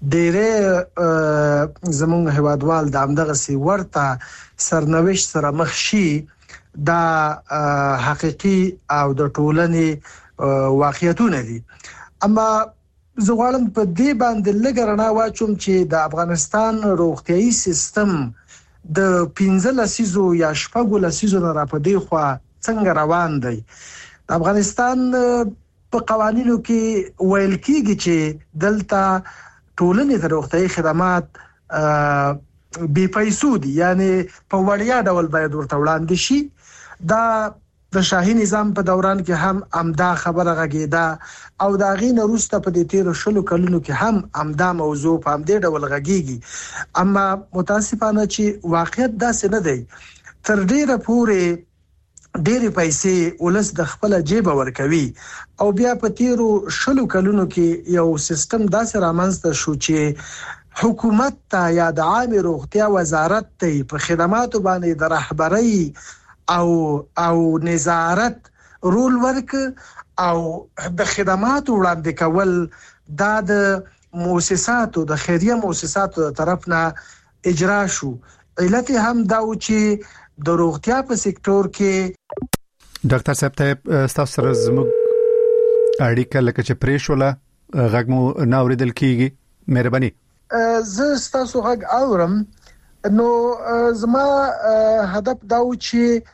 Speaker 13: ډېر زموږ هوادوال د همدغه سی ورته سرنوشت سره مخ شي دا حقيقي او د ټولنې واقعیتونه دي اما زه غواړم په دې باندې لږ رڼا واچوم چې د افغانستان روغتيایي سیستم د 15 لسیزو یا 16 لسیزو نه را پدې خو څنګه روان دی د افغانستان په قوانینو کې ویل کېږي چې دلته ټولنې د روغتيایي خدمات بې پیسو دي یعنی په وړیا ډول باید ورته وړاندې شي دا د شاهي نظام په دوران کې هم امدا خبره غږیدا او دا غین روسته په دې 13 کلونو کې هم امدا موضوع په امدې ډول غږیږي اما متاسفانه چې واقعیت داسې نه دی تر ډیره پورې ډېری پیسې ولس د خپل جیب ورکوي او بیا په 13 کلونو کې یو سیستم داسې رامنځته شو چې حکومت ته یا د عام روغتیا وزارت ته په خدماتو باندې د رهبرۍ او نظارت رول ورک او د خدماتو وړاندې کول دا د مؤسساتو د خیریه مؤسساتو طرف نه اجرا شو علت هم دا و چې د روغتیا په سکتور کې
Speaker 6: ډاکټر صاحب ته تاسو سره زموږ اړیکه لکه چې پریشوله غږ مو نه اوریدل کیږي مهرباني
Speaker 13: زه تاسو غږ اورم نو زما هدف دا و چې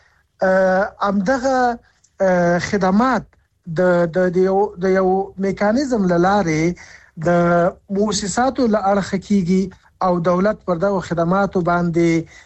Speaker 13: امدغه خدمات د یو میکانیزم لاره د مؤسساتو لارخ کیږي او دولت پر دغه خدماتو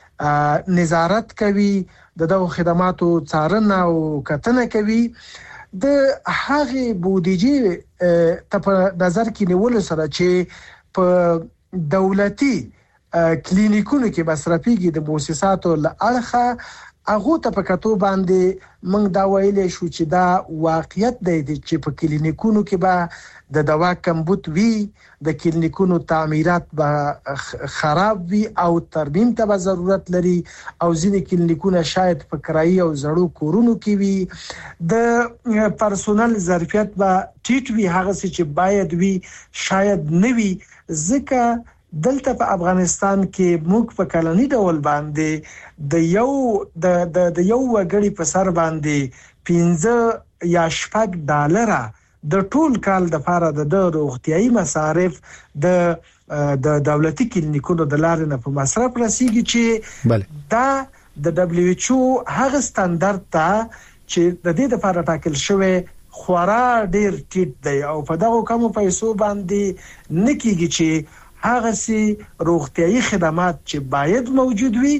Speaker 13: باندې نظارت کوي دغه خدماتو څارنه او کتنه کوي د هغه بودیجه ته په نظر کې نیول سره چې په دولتي کلینیکونو کې مصرفيږي د مؤسساتو لړخه هغه ته په کتو باندې موږ دا ویلې شو چې دا واقعیت دی چې په کلینیکونو کې به د دوا کمبود وي، د کلینیکونو تعمیرات به خراب وي او ترمیم ته به ضرورت لري او ځینې کلینیکونه شاید په کرایي او زړو کورونو کې وي، د پرسونل ظرفیت به ټیټ وي، هغه چې باید وي شاید نه وي، ځکه دلته په افغانستان کې موږ په کلنی ډول باندې د یو وګړي په سر باندې 15 یا $6 د ټول کال د لپاره د روغتيایي مصارف د دولتي کلینیکونو د لارې نه په مصرف رسیږي چې دا د WHO هغه ستاندرد ته چې د دې لپاره ټاکل شوی خورا ډیر ټیټ دی او په دغه کوم پیسو باندې نکیږي چې هغه سي روغتيایي خدمات چې باید موجود وي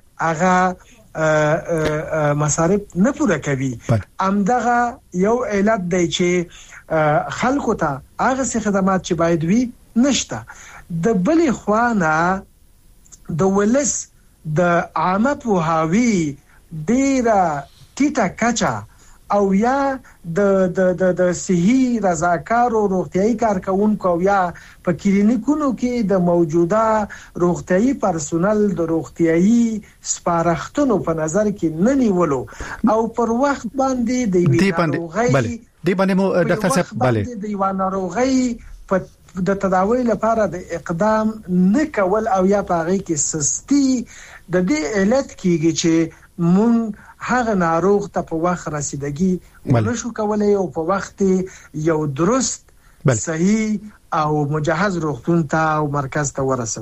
Speaker 13: هغه مصارف نه پوره کوي. همدغه یو علت دی چې خلکو ته هغه سي خدمات چې باید وي نشته. د بلې خوانه د ولس د عامه پوهاوی ډیره ټیټه کچه او یا د صحي رضاکار او روغتيایي کارکونکو او یا په کلینیکونو کې د موجوده روغتيایي پرسونل د روغتيایي سپارښتنو په نظر کې نه نیولو او پر وخت باندې د
Speaker 6: باندې مو ډاکټر صاحب
Speaker 13: د یو ناروغي په د تداوی لپاره د اقدام نه کول او یا پاغي کې سستی د دې علت کېږي چې مونږ هغه ناروغ ته په وخت رسیدګي ونشو کولای او په وخت یو درست صحیح او مجهز روغتون ته او مرکز ته ورسو.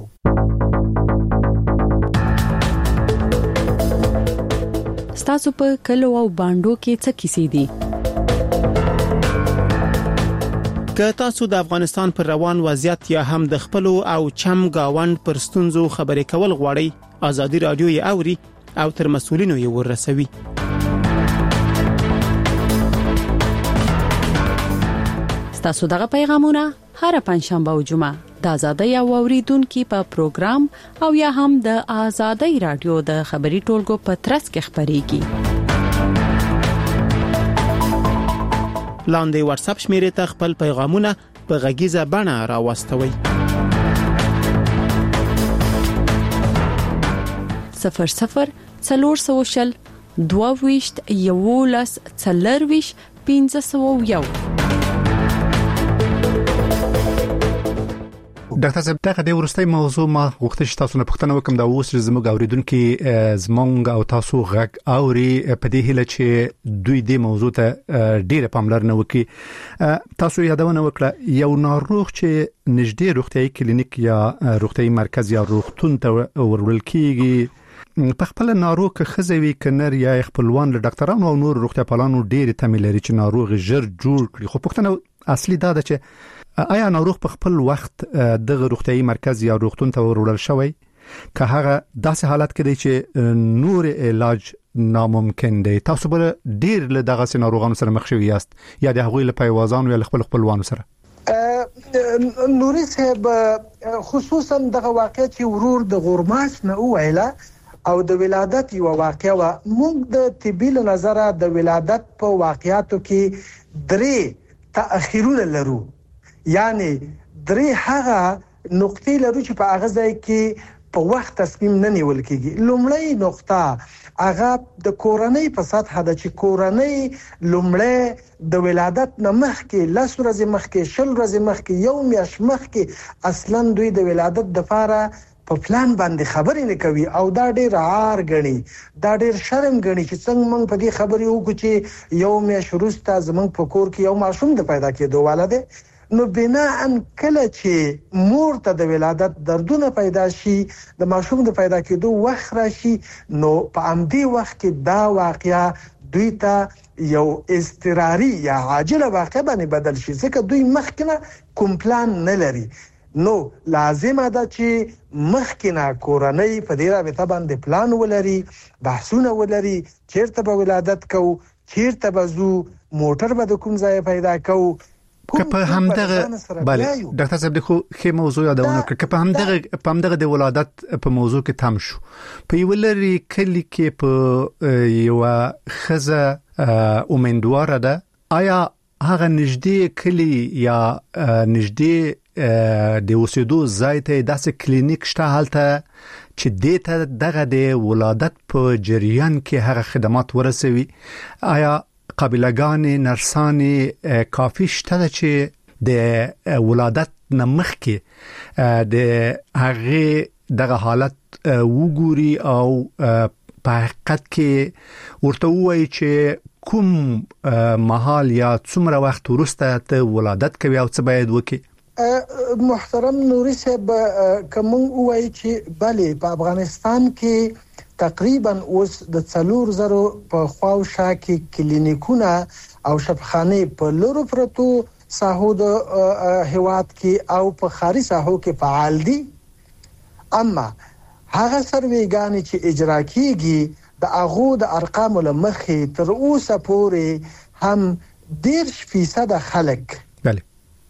Speaker 1: ستاسو په کلو او باندو کې څه کیسې دي؟
Speaker 14: که تاسو د افغانستان پر روان وضعیت یا هم د خپل او چم گاوند پر ستونزو خبرې کول غواړئ، آزادي رادیو یې اوري او تر مسؤلینو یې ورسوي.
Speaker 1: تاسو دغه پیغامونه هر پنځشنبه او جمعه د آزادۍ او اوریدونکو په پروګرام او یا هم د آزادۍ رادیو د خبري ټولګو په ترڅ کې خبريږي.
Speaker 14: لاندې واتس اپ شمیرې ته خپل پیغامونه په غږیزه بڼه راوستوي.
Speaker 1: 00 400 22 11 40 501.
Speaker 6: ډاکټر صاحب دغه د ورستۍ موضوع ما وخت چې تاسو نه پوښتنه وکم دا اوس زموږ اوریدونکو زمونږ او تاسو غږ اوري په دې هله چې دوی د موضوع ته ډیره پاملرنه وکړي. تاسو یادونه وکړه یو ناروغ چې نږدې روغتيایي کلینیک یا روغتيایي مرکز یا روغتون ته ورول کیږي په خپل ناروغ خزوي کنر یا خپلوان له ډاکټرانو او نور روغتیا پالانو ډیره تملري چې ناروغ ژر جوړ کړي. خو پوښتنه اصلي دا ده چې آیا ناروغ په خپل وخت د روغتيایي مرکز یا روغتون ته ورول شوی که هغه داسې حالت کې دی چې نور علاج ناممکن دی؟ تاسو به ډیر له دغه ناروغانو سره مخ شوي یاست یا د هغوی له پیوازانو یا خپلوانو سره؟
Speaker 13: نوري صاحب خصوصا دغه واقعیت چې ورور د غورماش نه ویله او د ولادت یو واقعه و موږ د طبي نظر د ولادت په واقعیاتو کې درې تاخيرونه لرو، یعنی درې هغه نقطې لرو چې په هغه ځای کې په وخت تصمیم نه نیول کېږي. لومړی نقطه هغه د کورنۍ په سطح ده چې کورنۍ لومړی د ولادت نه مخکې 10 ورځې مخکې 20 ورځې مخکې یو میاشت مخکې اصلا دوی د ولادت د لپاره په پلان باندې خبرې نه کوي او دا ډېر عار غني، دا ډېر شرم غني چې څنګه موږ په دې خبرې وکړو چې یو میاشت وروسته زموږ په کور کې یو ماشوم د پیدا کېدو والده. نو بنا ان کله چې مور ته د ولادت دردونه پیدا شي د ماشوم د پیدا کېدو وخت راشي نو په امدې وخت کې دا واقعیا دوی ته یو اضطراري یا عاجله واقعه باندې بدل شي ځکه دوی مخکنه کوم پلان نه لري. نو لازمه ده چې مخکنه کورنۍ په دې رابطه باندې پلان ولري، بحثونه ولري، چیرته به ولادت کوو، چیرته بزو موټر به د کوم ځای پیدا کوو
Speaker 6: که په همدغه بله ډاکټر صاحب خو خې موضوع یادونه کړ که په همدغه د ولادت په موضوع کې تم شو په یو لري کلی کې په یو خزه امیندواره ده آیا هغه نږدې کلی یا نږدې د اوسېدو ځای ته داسې کلینیک شته هلته چې دته دغه د ولادت په جریان کې هغه خدمات ورسوي آیا قابلګان نرسان کافی شته چې د ولادت نمخ کې د هغه دغه حالت وګوري او په حقیقت کې ورته وایي چې کوم محل یا څومره وخت وروسته ته ولادت کوي او څه باید وکړي
Speaker 13: محترم نوري صاحب کوم وایي چې بله په افغانستان کې تقریبا اوس د 4000 په خواوشا کې کلینیکونه او شفاخانه په لورو پرتو ساحو د هواد کې او په خاري ساحو کې فعال دي اما هغه سرویګانی چې اجرا کیږي د هغه د ارقام لمخې تر اوسه پورې هم 10% خلک
Speaker 6: بله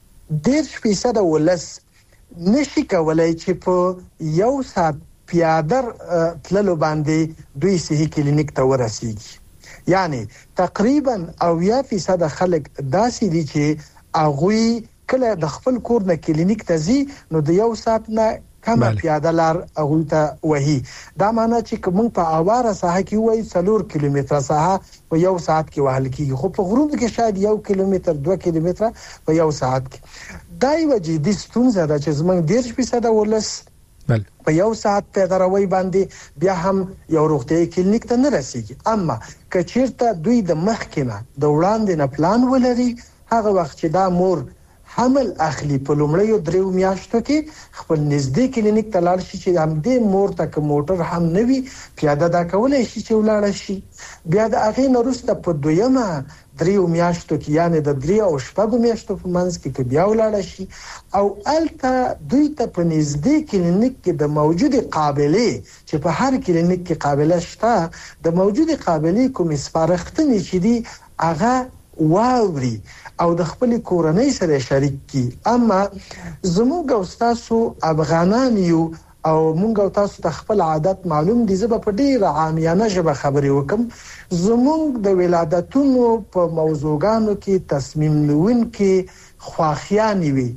Speaker 13: 10% ولس نشي کولای چې په یو ساعت پیادر تللو باندې دوی صحي کلینیک ته ورسیږي یعنی تقریبا 80% خلک داسې دي چې هغه کله د خپل کور نه کلینیک ته ځي نو د یو ساعت نه کم پیاده لار هغه ته وਹੀ دا معنی چې کوم په اواره ساحه کې وای 4 کیلومتره ساحه په یو ساعت کې وهل کیږي خو په غرونو کې شاید 1 کیلومتر 2 کیلومتره په یو ساعت کې دای وجې د ستونزه ده چې زمونږ 10% ولس په یو ساعت پیداروي باندې بیا هم یو روغتي کلینیک ته نه رسیږي اما کچیرته دوی د مخکنه د وړاندې نه پلان ولري هغه وخت چې دا مور حمل اخلي په لومړیو 3 میاشتو کې خپل نږدې کلینیک ته لاړ شي چې هم دې مور ته موټر هم نوي پیاده دا کولای شي چې ولاړ شي بیا د هغه نورسته په دویمه 3 میاشتو کې یعنی د 3 او 6 میاشتو په منځ کې بیا ولاړ شي او الته دوی ته په نږدې کلینیک کې د موجوده قابلیت چې په هر کلینیک کې قابلیت شته د موجوده قابلیت کوم سپارښتنې چې دي هغه واوري او د خپل کورنۍ سره شریک کی اما زموږ او تاسو افغانان یو او مونږ او تاسو ته خپل عادت معلوم دي زه په ډیره عامیانه ژبه خبرې وکم زموږ د ولادتونو په موضوعګانو کې تصمیم نیونکي خواخیان وي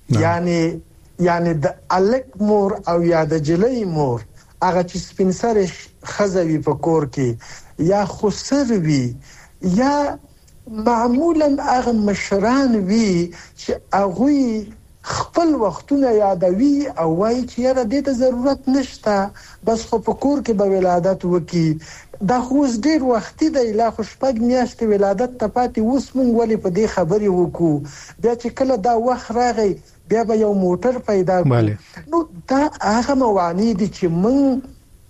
Speaker 13: یعنی د الک مور او یا د جلۍ مور هغه چې سپینسر خزوي په کور کې یا خسر وي یا معمولا هغه مشران وی چې هغه خپل وختونه یادوي او وایي چې یاره دې ته ضرورت نشته بس خو په کور کې به ولادت وکي دا خو ډیر وخت دی لا خو شپږ میاشتې ولادت ته پاتې اوس مونږ ولې په دې خبرې وکړو بیا چې کله دا وخت راغی بیا به یو موټر پیدا کړو نو دا هغه موانع دي چې مونږ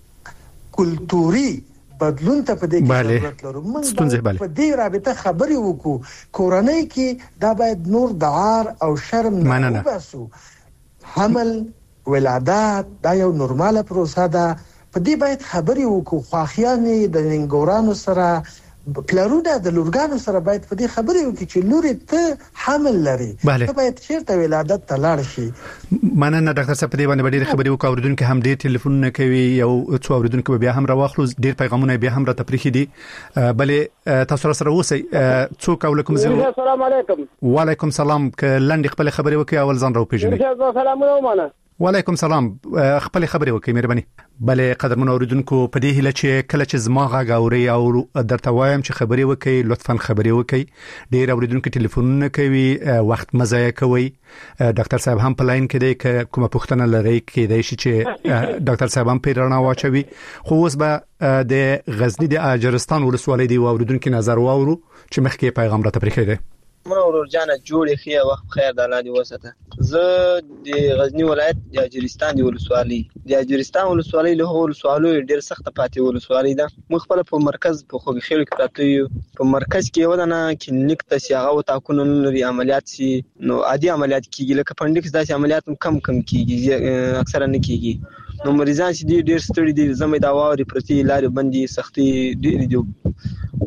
Speaker 13: کلتوري بدلون ته په دې کې ضرورت لرو موږ په دې رابطه خبرې وکړو کورنۍ کې دا باید نور د عار او شرم نه وباسو حمل ولادت دا یو نورماله پروسه ده په دې باید خبرې وکړو خواخیانې د ننګورانو سره پلارونه د لورګانو سره باید په دې خبرې وکړي چې لوري ته حمل لري ته باید چیرته ولادت ته لاړ شي
Speaker 6: مننه ډاکټر صاحب په دې باندې ډېر خبرې وکړو اوریدونکو هم ډېر ټلیفونونه کوي یو څو اوریدونکو بیا هم راوخلو ډېر پیغامونه بیا هم را تپریخي دي بلې تاسو سره اوسئ څوک ولیکم زه
Speaker 15: السلام علیکم
Speaker 6: وعلیکم السلام ک لنډ خپل خبرې وکړي اول ځان راو پیژنئ
Speaker 15: سلام
Speaker 6: وعلیکم السلام خپل خبرې وکړئ مهرباني بلې قدرمن اوریدونکو په دې هیله چې کله چې زما غږ اوري او درته وایم چې خبرې وکړئ لطفا خبرې وکړئ ډېر اوریدونکو ټلیفونونه کوي وخت مزه کوي ډاکټر صاحب هم په لاین کې دی که کومه پوښتنه لري کېدای شي چې ډاکټر صاحب هم پیرانه واچوي خو اوس به د غزنی د اجرستان ولسوالۍ دی اوریدونکو نظر واورو چې مخکې پیغام را تپریخي دی
Speaker 15: مونږ ورور جان جوړې خیا وخت خیر د الله دی وسته زه د غزنی ولایت د اجرستان دی ولسوالۍ د اجرستان ولسوالۍ له ولسوالۍ ډیر سخت پاتې ولسوالۍ ده مخ خپل په مرکز په خوږ خیر کې پراته یو په مرکز کې ودانه کلینیک ته سیاغه او تاکونه لري عملیات سي نو عادي عملیات کیږي لکه پندکس داسې عملیات کم کیږي اکثره نه کیږي نو مریضان چې ډیر ستړي دي زمې دا واوري پرتی لارې بندي سختي ډیر دي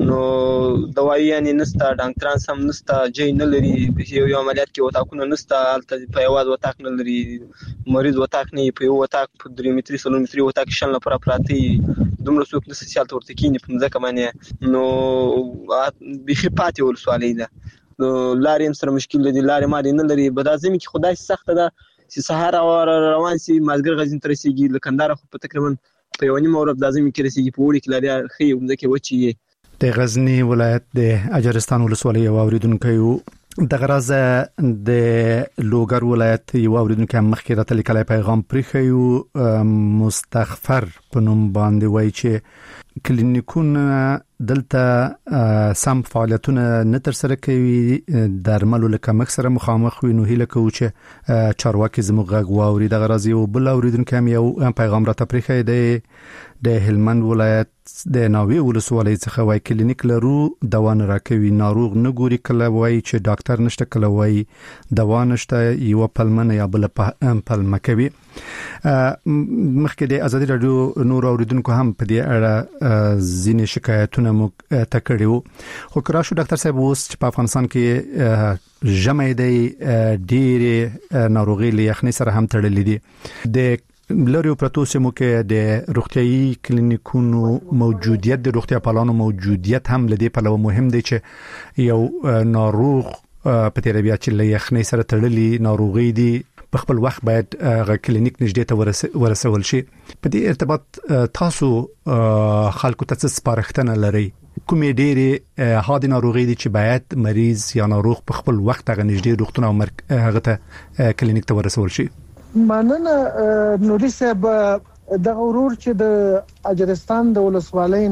Speaker 15: نو دوايي یعنی نستا ډاکټران سم نستا جې نه لري یو عملیات کې وتاکونه نستا په یواز وتاک نه لري مریض وتاک نه په یو وتاک په 3 متري 3 متري وتاک شل لپاره پراتی دومره څوک نس سیال تورته کینی په ځکه باندې نو بيخي پاتې ولسوالۍ ده لارې سره مشکل دي لارې ما دي نه لري بدازمي کې خدای سخت ده چې سهار روان سي مازګر غزين تر سيږي لکندار خو په تقریبا په یو نیمه ورځ لازمي کې رسیږي په وړي کې لري خي ومځکه وچی
Speaker 6: د غزنی ولایت د اجرستان ولسوالۍ اوریدونکو د غرض د لوګر ولایت یو اوریدونکو مخکې راته لیکلای پیغام پرخیو مستغفر په نوم باندې وایي چې کلینیکونه دلته سم فعالیتونه نه تر سره کوي درملو لکه مکسره مخامخ وي نو هله کوي چې چارواکي زموږ غږ واوري د غرض یو بل اوریدونکو یو پیغام راته پرخی د هلمند ولایت د ناوی ولسوالۍ څخه وای کلینیک لرو دوا نه راکوي ناروغ نه ګوري کله وای چې ډاکټر نشته کله وای دوا نشته یو پلمنه یا بل پلمه کوي مخکې د ازادي رادیو نور اوریدونکو هم په دې اړه ځینې شکایتونه مو تکړیو خو کرا شو ډاکټر صاحب اوس چې په افغانستان کې جمع دی ډېر ناروغي لیخنې سره هم تړلې دي د لریو پروتو سیمو کې د روغتيایي کلینیکونو موجودیت د روغتیا پالانو موجودیت هم لدی په لو مهم دی چې یو ناروغ په تیربیا چې لیخنې سره تړلې ناروغي دي په خپل وخت باید غ کلینیک نږدې ته ورسول شي په دې ارتباط تاسو خلکو ته سپارښتنه لري کومې ډېرې هادي ناروغي دي چې باید مریض یا ناروغ په خپل وخت غ نږدې روغتون او هغه ته کلینیک ته ورسول شي
Speaker 13: مننه نوري صاحب د غرور چې د اجرستان د ولسوالۍ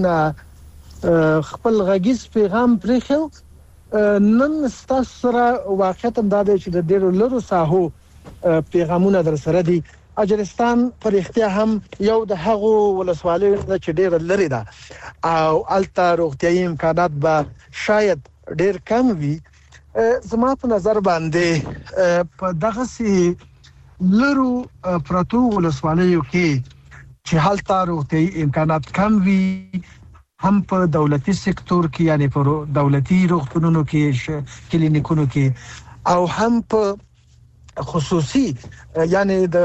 Speaker 13: نه خپل غږیز پیغام پرېخو نن ستاسو سره واقعیت دا دی چې د ډېرو لرو ساحو پیغامونه در سره دي اجرستان پر اختیار هم یو د هغو ولسوالۍ چې ډېر لري ده او الته روغتيایي امکانات به شاید ډېر کم وي زما په نظر باندې په دغه سي لرو پروتو ولسوالیو کې چې حالت روغتي امکانات کم وي هم په دولتي سکتور کې یعنی په دولتي روغتونونو کې کلینیکونو کې او هم په خصوصي یعنی د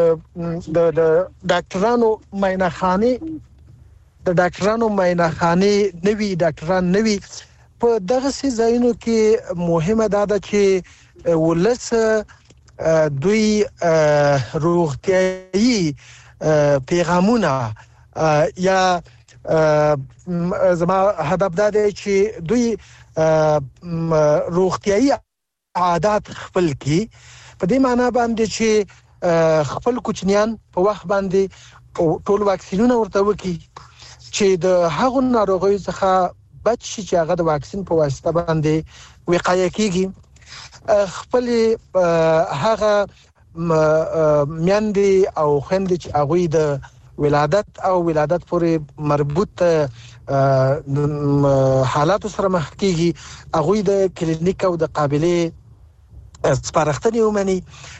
Speaker 13: ډاکټرانو معاینخانه د ډاکټرانو معاینخانه نوي ډاکټران نوي په دغه سي ځایونو کې مهمه ده چې ولس دوی روغتيایي پیغامونه یا زما هدف دا دی چې دوی روغتيایي عادت خپل کی په دې معنی باندې چې خپل کوچنیان په وخت باندې ټول واکسینونه ورته وکي چې د هغو ناروغیو څخه بچ شي چې هغه د واکسین په واسطه باندې وقایه کیږي خپل هغه میاندې او خويندې چې هغه د ولادت او ولادت پورې مربوط حالات سره مخ کیږي هغه د کلینیک او د قابلیت سپارښتنې ومني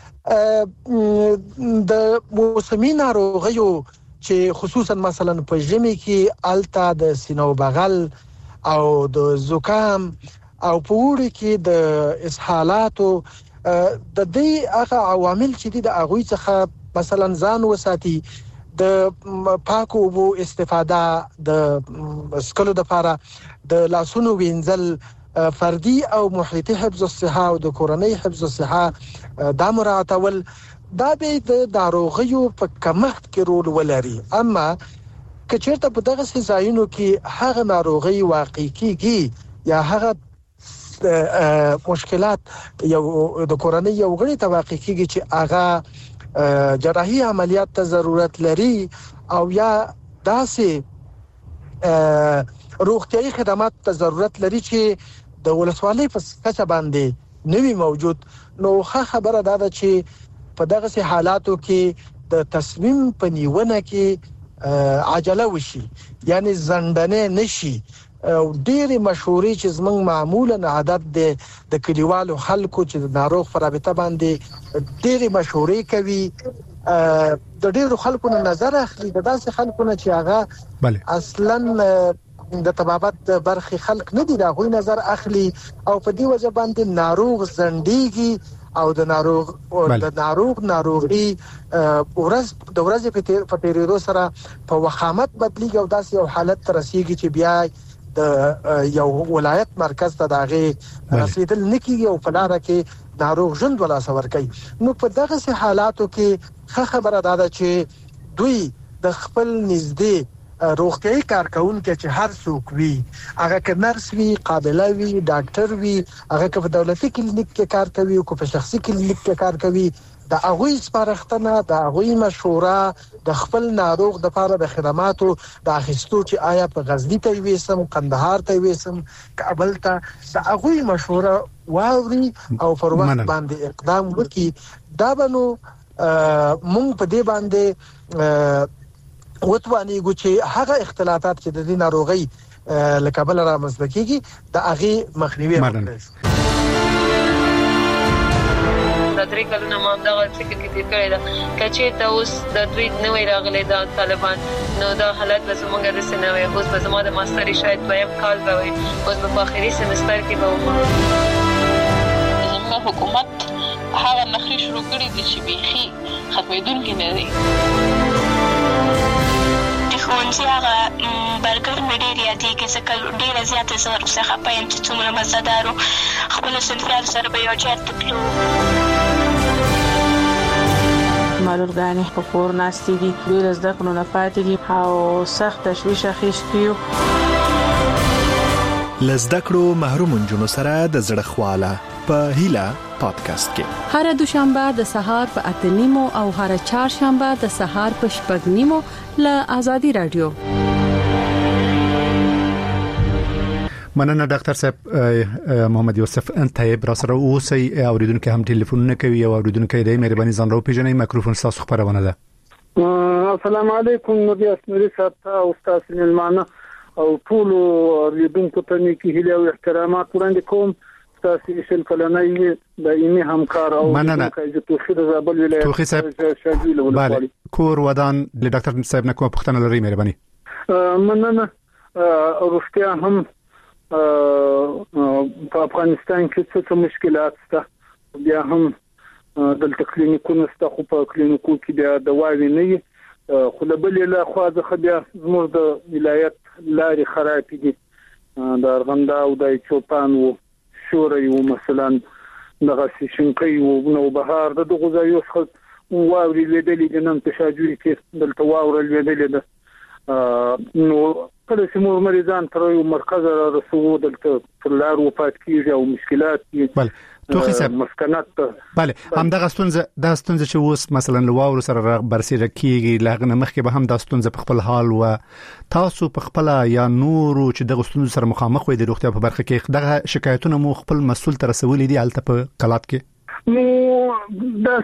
Speaker 13: د موسمي ناروغیو چې خصوصا مثلا په ژمي کې التا د سینو بغل او د زکام او په وړي کې د اسهالاتو د دې هغه عوامل چې د اغوی څخه مثلا ځان وساتي د پاکو وو استفاده د سکلو د لپاره د لاسونو وینځل فردي او محیطي حفظ الصحه او د کورنۍ حفظ الصحه د مراعاتول دا به د ناروغیو په کمښت کې رول ولري اما کچېرته په دغه ځایونو کې هغه ناروغي واقع کیږي یا هغه مشکلات یو د کورنۍ یو غړي ته واقع کیږي چې هغه جراحي عملیات ته ضرورت لري او یا داسې روغتيایي خدمات ته ضرورت لري چې د ولسوالۍ په کچه باندې نوي موجود نو خبره دا ده چې په دغه حالاتو کې د تصمیم په نیونه کې عجله وشي یعنی زندنه نشي او ډېری مشورې چې زمنګ معمولا عادت د کلیوالو خلکو چې د ناروغ پر رابطه باندې ډېری مشورې کوي د ډېرو خلکو نظر اخلي د داسې خلکو نه چې هغه اصلا د طبابت برخي خلک نه دي دا غوي نظر اخلي او په دې وجه باندې ناروغ زندګي او د ناروغي ورځ په تیریدو سره په وخامت بدلیږي او داسې یو حالت رسیږي چې بیا د یو ولایت مرکز ته داغه رسیدل نکیږي او په لار کې ناروغ ژوند ولا سور کوي. نو په دغه حالاتو کې خبره ده چې دوی د خپل نږدې روغتيایي کارکونکو چې هر څوک وي هغه ک نرس وي قابله وي ډاکټر وي هغه ک په دولتي کلینیک کې کار کوي او په شخصي کلینیک کې کار کوي د هغه سپارښتنه د هغه مشوره د خپل ناروغ د لپاره د خدماتو د اخیستو چې آیا په غزنی ته وېسم قندهار ته وېسم کابل ته د هغه مشوره واوري او پر وخت باندې اقدام وکړي دا بنو مونږ په دې باندې وتوانی چې هغه اختلافات چې د دې ناروغي لکبل را مزدکیږي د هغه مخنیوي وکړي.
Speaker 16: د درې کلونو ما دا څه کې تیر کړی دا کچې ته اوس د دوی نوې راغلي دا طالبان نو دا حالت به زموږ د سنوي اوس به زموږ د ماستري شاید دویم کال راوي اوس په اخري سمستر کې به زموږ حکومت هغه نخري شروع کړی دي چې بيخي ختمېدونکي نه دي.
Speaker 17: خونځي هغه برګر مې ډېر یادېږي ځکه ډېره زیاته زه ورڅخه پایم چې څومره مزهدار و خپلو صنفیانو سره به یو ځای ته تلو.
Speaker 18: معلولګانې په کور ناستې دي ډېر زده کړو نه پاتې دي او سخت تشویش اخیستی یو.
Speaker 19: له زده کړو محروم نجونو سره د زړه خواله په هیله پادکاسټ کې
Speaker 1: هر دوشنبه د سهار په 8:30 او هر چهارشنبه د سهار په 6:30 له آزادي رادیو.
Speaker 6: مننه ډاکټر صاحب محمد یوسف طیب را سره اوسئ اوریدونکو هم ټلیفون کوي او اوریدونکو د مهرباني ځان راو پیژنې مایکروفون تاسو خبرونه ده.
Speaker 20: السلام علیکم نوري صاحب او استاد سلیمانه او ټول اوریدونکو ته نیکی هیله او احترامات وړاندې کوم. تاسو شل کلنۍ د ایمي همکار او د توخید زابل ولایت توخی صاحب
Speaker 6: بله کور ودان د ډاکټر صاحب نه کوم پوښتنه لري مهرباني.
Speaker 20: مننه روغتیا هم په افغانستان کې څه مشکلات شته بیا هم د کلینیکونو ست خو په کلینیکو کې بیا دواوی نه خو له بل له خوا ځخه بیا زموږ د ولایت لارې خراب دي د ارغنده او د چوپان وو شوري او مثلا دغه شینکي او نو بهار د غزایو څخه واوري لیدلې د نن په شاجوري کې دلته واوري لیدلې ده نو کله چې مور مریضان تر یو مرکز را رسو دلته تلار وفات کیږي او مشکلات
Speaker 6: بله توخی صاحب
Speaker 20: مسکنات
Speaker 6: بله هم دغه ستونزه چې اوس مثلا لواور سره برسېره کیږي لغنه مخکې به هم د ستونزه په خپل حال و تاسو په خپل یا نور چې دغه ستونزه سره مخامخ وي د روغتیا په برخه کې دغه شکایتونه مو خپل مسول تر رسولې دي الته په کلات کې
Speaker 20: نو دا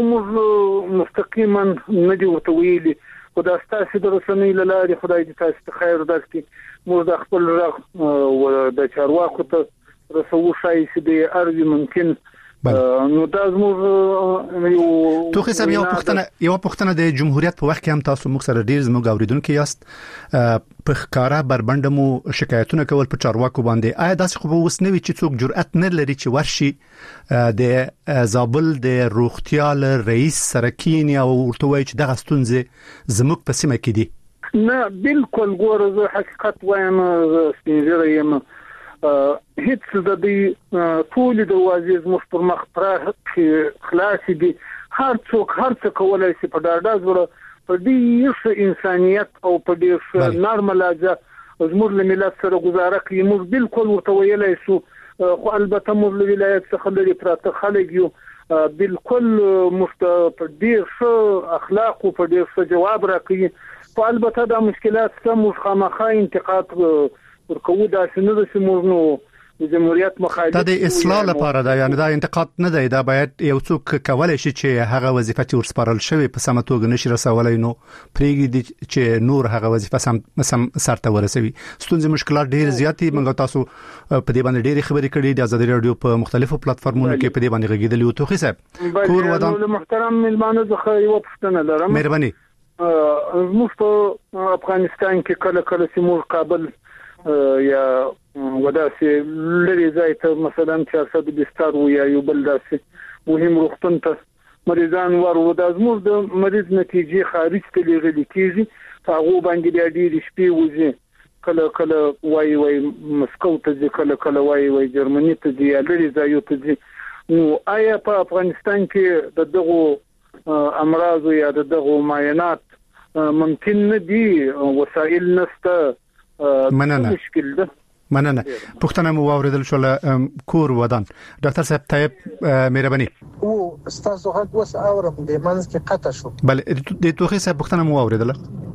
Speaker 20: څه مستقیما نه دی وتویلي خدا ستاسو د رسنۍ لاره خدای دې تاسو ته خیر درکړي موږ د خپل رغ او د چارواکو ته رسو شای چې د اړوي ممکن نو دا زموږ یو
Speaker 6: توخی صاحب یو پښتنه د جمهوریت په وخت کې هم تاسو موږ سره ډیر زموږ اوریدونکو یاست په ښکارا بربندمو شکایتونه کول په چارواکو باندې آیا داسې خو اوس نه وی چې څوک جرأت نه لري چې ورشي د زابل د روغتیا رئیس سره کینی او ورته وایي چې دغه ستونزې زموږ په سیمه کې دي
Speaker 20: نه بالکل ګوره زه حقیقت وایم سپینځره یم هیڅ د دې ټول دروازې زموږ پر مخ پراخ خلاص دي هر څه کولای شي په ډاډه زړه په دې انسانيت او په دې نارملاجه زموږ ملت سره گزاره کوي موږ بالکل ورته ویلای شو خو البته موږ له ولایت څخه لري پراته خلک یو بالکل په دې اخلاق او په دې جواب راکړي خو البته دا مشکلات موږ خامخا انتقاد ورکو دا څنګه د سیمونو د جمهوریت مخالف
Speaker 6: دا د اصلاح لپاره دا یعنی دا انتقاد نه دی دا باید یو څوک کولای شي چې هغه وظیفه چې ورسپارل شوی په سم توګه نشي رسولای نو پریږدي چې نور هغه وظیفه سم سرته ورسوي ستونزې مشکلات ډیر زیاتې موږ تاسو په دې باندې ډېری خبرې کړې د آزادي رادیو په مختلفو پلیټفارمونو کې په دې باندې غږیدلی او توخی صاحب
Speaker 20: کور ودان محترم ملمانو زخه یو پښتنه لرم
Speaker 6: مهرباني
Speaker 20: موږ په افغانستان کې کله چې موږ کابل یا وداسې لري ځای ته مثلا 400 بستر یا یو بل داسې مهم روغتون ته مریضان ورو د ازموږ د مریض نتیجې خارج ته لېږل کیږي هغه باندې ډېری شپې وځي کله وای مسکو ته کله وای جرمني ته دی لري ځای ته دی نو آیا په افغانستان کې د دغه امراض یا د دغه معاینات ممکن نه دي وسایل نشته مشکل ده
Speaker 6: مننه پښتنه مو واوریدل شو کور ودان ډاکټر صاحب طيب مهرباني
Speaker 13: او استاسو غږ وس اورم د منځ کې قطع شو
Speaker 6: بل د توخي صاحب پښتنه مو واوریدل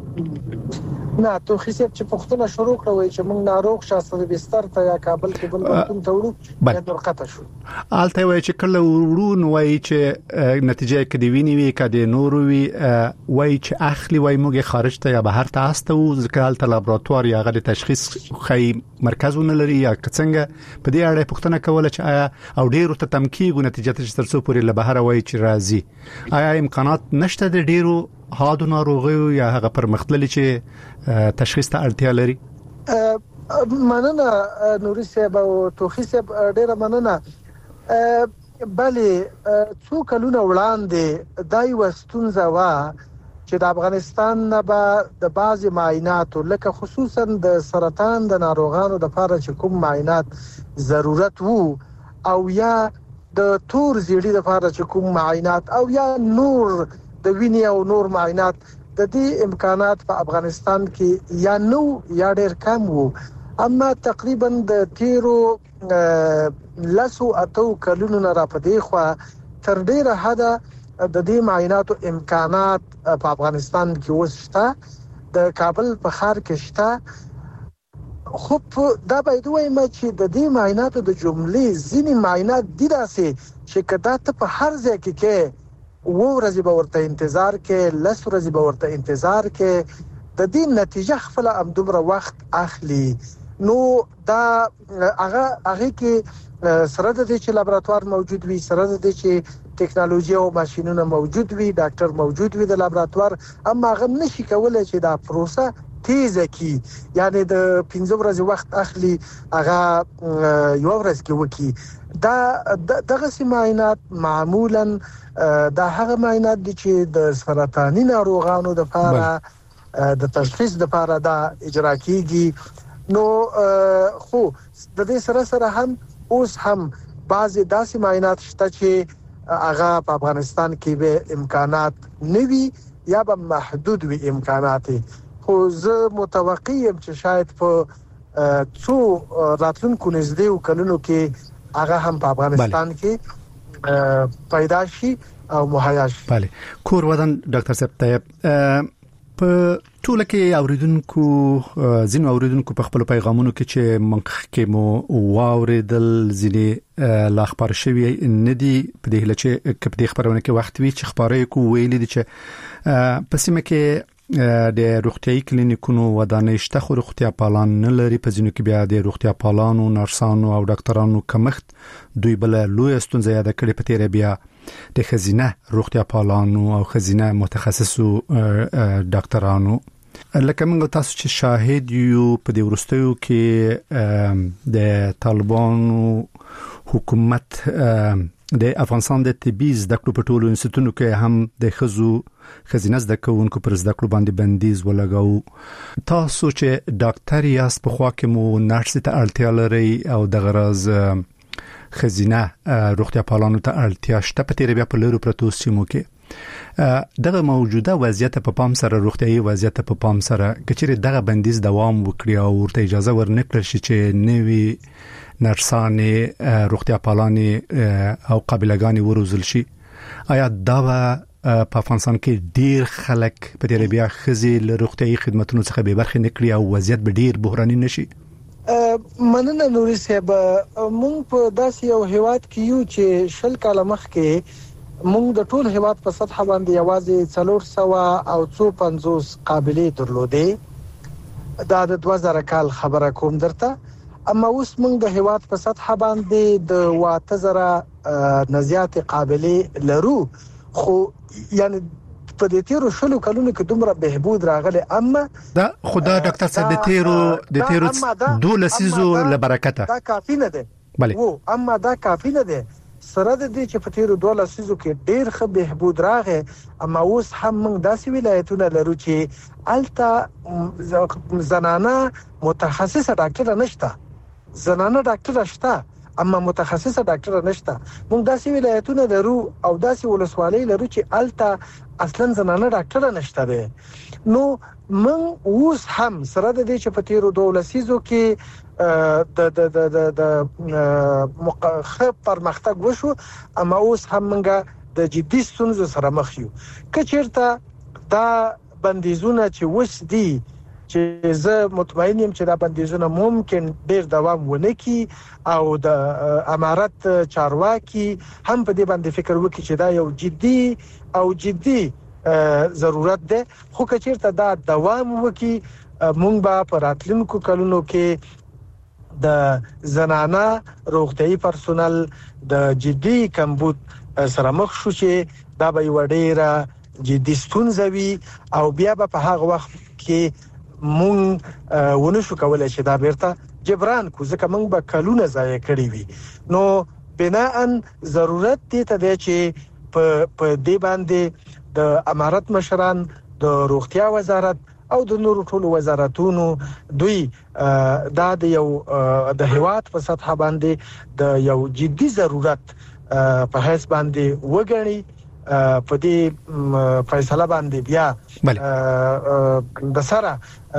Speaker 13: نه توخي صاحب چې پښتنه شروع کړو چې موږ ناروغ شاسته بستر ته یا کابل کې بل وختون ته وړو د قطع شو
Speaker 6: آلته وای چې کله ورون وای چې نتیجه کې دی ویني وی کده نور وی وای چې اخلي وای موږ خارج ته یا بهر ته استه او ځکه ته لابراتوار یا غو تشخیص خی مرکزونه لري یا څنګه په دې اړه پوښتنه کوله چې آیا او ډیرو ته تمکیګو نتیجه ته ترڅو پورې له بهر وای چې راځي آیا امکانات نشته د ډیرو هادو ناروغي یا هغه پر مختللي چې تشخیص ته اړتیا لري
Speaker 13: مننه نوري صاحب او توخي صاحب ډیره مننه بلې څو کلونه وړاندې دای وستونزه وا چې د افغانستان نه به د بعضی معایناتو لکه خصوصا د سرطان د ناروغانو د لپاره چې کوم معاینات ضرورت وو او یا د تور زیړي د لپاره چې کوم معاینات او یا نور د وینې او نور معاینات د دې امکانات په افغانستان کې یا نو یا ډېر کم وو اما تقریبا د تیرو لاسو اتو کلونو نه را پدې خو تر ډیره حد د دې معایناتو امکانات په افغانستان کې وسته د کابل په ښار کې شته خو دا باید وایم چې د دې معایناتو د جملې ځینې معاینات دي داسې چې کدا ته په هر ځای کې ورځې به ورته انتظار کې لس ورځې به ورته انتظار کې د دې نتیجه خپل امدومره وخت اخلي نو دا هغه کې سره د دې چې لابراتوار موجود وي سره د دې چې ټیکنالوژي او ماشينونه موجود وي ډاکټر موجود وي د لابراتوار اما هغه نشي کولای چې دا پروسه تیزه کی یعنی د 15 ورځې وخت اخلي هغه یو ورځ کې وکی دا دغه سماینات معمولا دا هغه معاینات دي چې د سرطاني ناروغانو د لپاره د تشخیص لپاره دا اجرا کیږي نو خو د دې سره هم اوس هم بعضی داسې معاینات شته چې هغه په افغانستان کې به امکانات نوي یا به محدود وي امکانات خو زه متوقع یم چې شاید په څو راتلونکو نږدې کلونو کې هغه هم په افغانستان کې پیدا شي او مهیا شي.
Speaker 6: بله کور ودان ډاکټر صاحب طيب په ټول کې اوریدونکو زین اوریدونکو په خپل پیغامونو کې چې منخ کې مو واوریدل ځینې لا خبر شوی ندي په دې لچې کې په دې خبرونه کې وخت وی چې خبرې کو ویل دي چې په سیمه کې د روغتيایي کلینیکونو ودانې شته خو روغتیا پالان نه لري په ځینو کې بیا د روغتیا پالانو نرسانو او ډاکټرانو کمښت دوی بل لوی ستونزه یاد کړي په تیر بیا د خزینه روغتیا پالانو او خزینه متخصصو ډاکټرانو لکه موږ تاسو چې شاهد یو په دې ورستیو کې د طالبانو حکومت د افغانستان د طبي زده کړو په ټولو انسټیټونو کې هم د خزینه زده کوونکو پر زده کړو باندې بندیز ولګاو تاسو چې ډاکټر یاست په خوا کې مو نرس ته اړتیا لري او د غرض خزینه روغتیا پالانو ته اړتیا شته په تیر بیا په لورو پروتو سیمو کې دغه موجوده وضعیت په پام سره روغتيایي وضعیت په پام سره کچېره دغه بندیز دوام وکړي او ورته اجازه ورنکړي چې نوي نرسانې روغتیا پالانې او قابلګانې وروزل شي آیا دا په افغانستان کې ډیر خلک په دې بیا خزي له روغتيایي خدماتو څخه به برخه نکړي او وضعیت به ډیر بحراني نشي
Speaker 13: مننه نوري صاحب مونږ په داسې یو هیواد کې یو چې شل کاله مخکې مونږ د ټول هیواد په سطح باندې یوازې 400 او 250 قابلیت درلودې دا د 2000 کال خبره کوم درته اما اوس موږ د هیواد په سطح باندې د 8000 نزيات قابلیت لرو خو یعنی په دې تیرو شلو کلونو کې دومره بهبود راغلی. اما
Speaker 6: دا خدا ډاکټر صاحب د تیرو 12 لسیزو لبرکته
Speaker 13: دا کافی نه ده.
Speaker 6: بله
Speaker 13: اما دا کافی نه ده. سره د دې چې په تیرو 12 لسیزو کې ډېر ښه بهبود راغی، اما اوس هم موږ داسې ولایتونه لرو چې الته زنانه متخصصه ډاکټر نشته. زنانه ډاکټر شته اما متخصصه ډاکټر نشته. موږ داسې ولایتونه لرو او داسې ولسوالۍ لرو چې الته اصلا زنانه ډاکټر نشته ده. نو موږ اوس هم سره د دې چې په تیرو 12 لسیزو کې د پرمختګ وشو، اما اوس هم موږ د جدي ستونزو سره مخ یو. که چیرته دا بندیزونه چې وس دي چې زه مطمئن یم چې دا بندیزونه ممکن ډیر دوام ونه کړي او د امارت چارواکي هم په دې باندې فکر وکړي چې دا یو جدي ضرورت ده. خو که چیرته دا دوام وکړي مونږ به په راتلونکو کلونو کې د زنانه روغتيایي پرسونل د جدي کمبود سره مخ شو چې دا به یو ډیره جدي ستونزه وي او بیا به په هغه وخت کې مونږ ونشو کولای چې دا بیرته جبران کو، ځکه مونږ به کلونه ضایع کړی وي. نو بناءً ضرورت دی ته چې په دې باندې د امارت مشران، د روغتیا وزارت او د نورو ټولو وزارتونو دوی دا د یو د هیواد په سطح باندې د یو جدي ضرورت په حیث باندې وګڼي، په دې فیصله باندې بیا د سره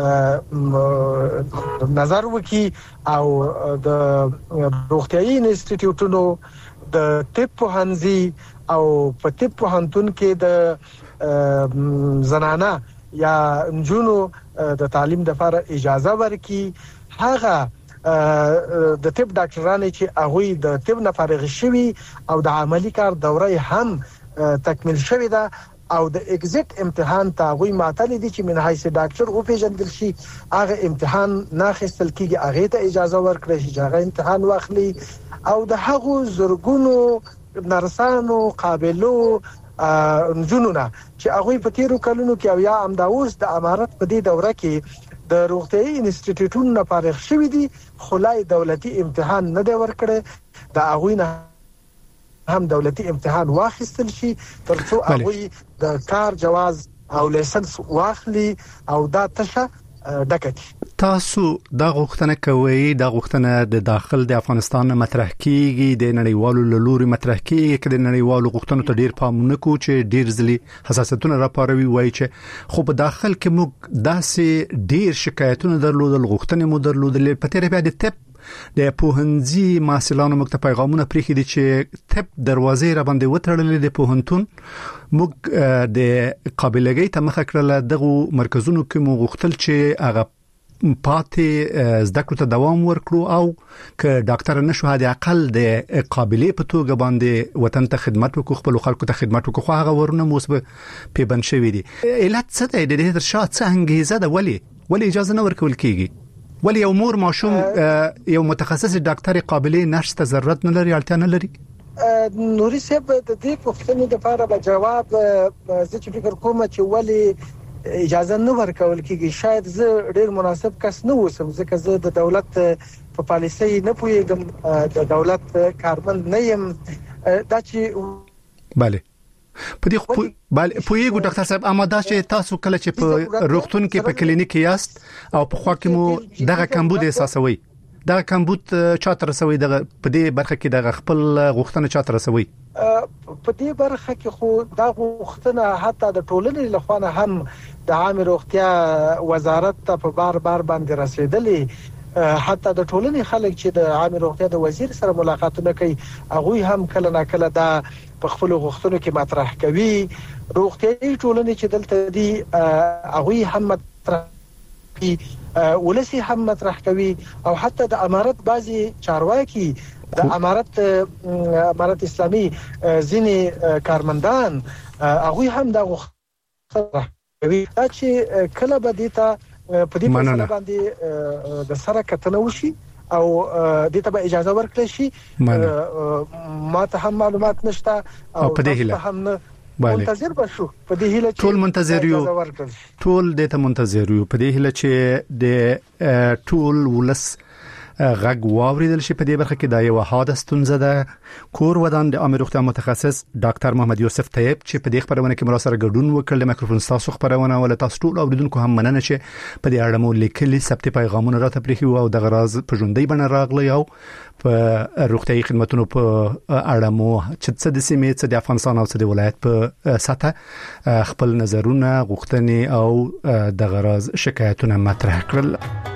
Speaker 13: نظر وکي او د روغتيایي انسټیټیوټونو د طب پوهنځي او په طب پوهنتون کې د زنانه یا نجونو د تعلیم لپاره اجازه ورکړي. هغه د طب ډاکټرانو چې هغه د طب نه فارغ شوي او د عملی کار دوره هم تکمیل شوې ده او د ایگزیټ امتحان ته غوي ماتل دي چې من حیث ډاکټر او پیژندل شي، هغه امتحان ناخستل کیږي، هغه ته اجازه ورکړي چې هغه امتحان واخلي او د هغو زرګونو نرسانو قابلو نجونونه چې هغه په تیرو کلونو کې او یا امداوس د امارت په دې دوره کې د روغتيایي انسټیټیوټونو نه فارغ شوي دي، خلای دولتي امتحان نه دی ورکړي، د هغه نه هم دولتي امتحان واخیستل شي ترڅو هغه د کار جواز او لیسنس واخلي او دا تشه ډکټي.
Speaker 6: تاسو دا غوښتنه کوي، دا غوښتنه د داخل د افغانستان مطرح کیږي، د نړیوالو لوري مطرح کیږي، چې د نړیوالو غوښتنو ته ډیر پام نه کوي چې ډیر ځلې حساسیتونه راپاروي، وایي چې خو په داخل کې موږ داسې ډیر شکایتونه درلودل، غوښتنې مو درلودل. په تیر بیا د طب د پوهنځي محصلانو موږ ته پیغامونه پریښي دي چې طب دروازې را باندې وتړلې د پوهنتون. موږ د قابلیت ته مخه کړل، دغه مرکزونو کې موږ غوښتل چې هغه پاتې زده کړو ته دوام ورکړو او که ډاکټر نشو هدا اقل د قابلیت په توګه باندې وطن ته خدمت وکړو، خپل خلکو ته خدمت وکړو. خو هغه ورونه موسبه پیبن شوی دي. علت څه دی د دې شاته څه انګیزه ده؟ ولی اجازه نه ورکول کیږي؟ ولی یو مور ماشوم یو متخصص ډاکټر قابلیت نشته، ضرورت نه لري، اړتیا نه لري؟
Speaker 13: نوري صاحب د دې پوښتنې لپاره به جواب زه چې فکر کوم چې ولی اجازه نه ورکول کیږي، شاید زه ډیر مناسب کس نه وسم، ځکه زه د دولت په پالیسۍ نه پوهیږم، د دولت کارمند نه یم. دا چې
Speaker 6: bale په دې خو پوهیږو ډاکټر صاحب، اما دا چې تاسو کله چې په روغتون کې په کلینیک کې یاست او په خوا کې مو دغه کمبود احساسوي، دا کمبود چاته رسوي، دغه په دې برخه کې دغه خپل غوښتنه چاته رسوي؟
Speaker 13: په دې برخه کې خو دا غوښتنه حتی د ټولنې لخوا هم د عامه روغتیا وزارت ته په بار باندې رسیدلې. حتی د ټولنې خلک چې د عامه روغتیا د وزیر سره ملاقاتونه کوي، هغه هم کله ناکله دا په خپل غوښتنو کې مطرح کوي. روغتيایي ټولنې چې دلته دي هغه هم مطرح کوي، ولسی هم مطرح کوي، او حتی د امارت بعضي چارواکي د امارت اسلامي ځینې کارمندان هغه هم دا غوښتنه کوي چې کله به دیتا په دې باندې د سره کتنه وشي او دې ته به اجازه ورکړي شي. ما ته هم معلومات نشته او په دې هم منتظر بشو په دې هیله
Speaker 6: ټول منتظر یو ټول د ته منتظر یو په دې هیله چې د ټول ولس غږ واوریدل شي په دې برخه کې دا یو حادثه ستونزه ده. کور ودان د عامه روغتیا متخصص ډاکټر محمد یوسف طیب چې په دې خبرونه کې مراسره ګډون وکړل میکروفون تاسو خبرونه ول تاسو ټول اوریدونکو هم مننه چې په دې اړه مو لیکلي ثبت پیغامونه راته پرېخي او د غراز په ژوندۍ بڼه راغلی او په روغتيایي خدماتونو په اړه مو چې څه د سیمې څه د افغانستان او څه د ولایت په سطح خپل نظرونه غوښتنې او د غراز شکایتونه مطرح کړل.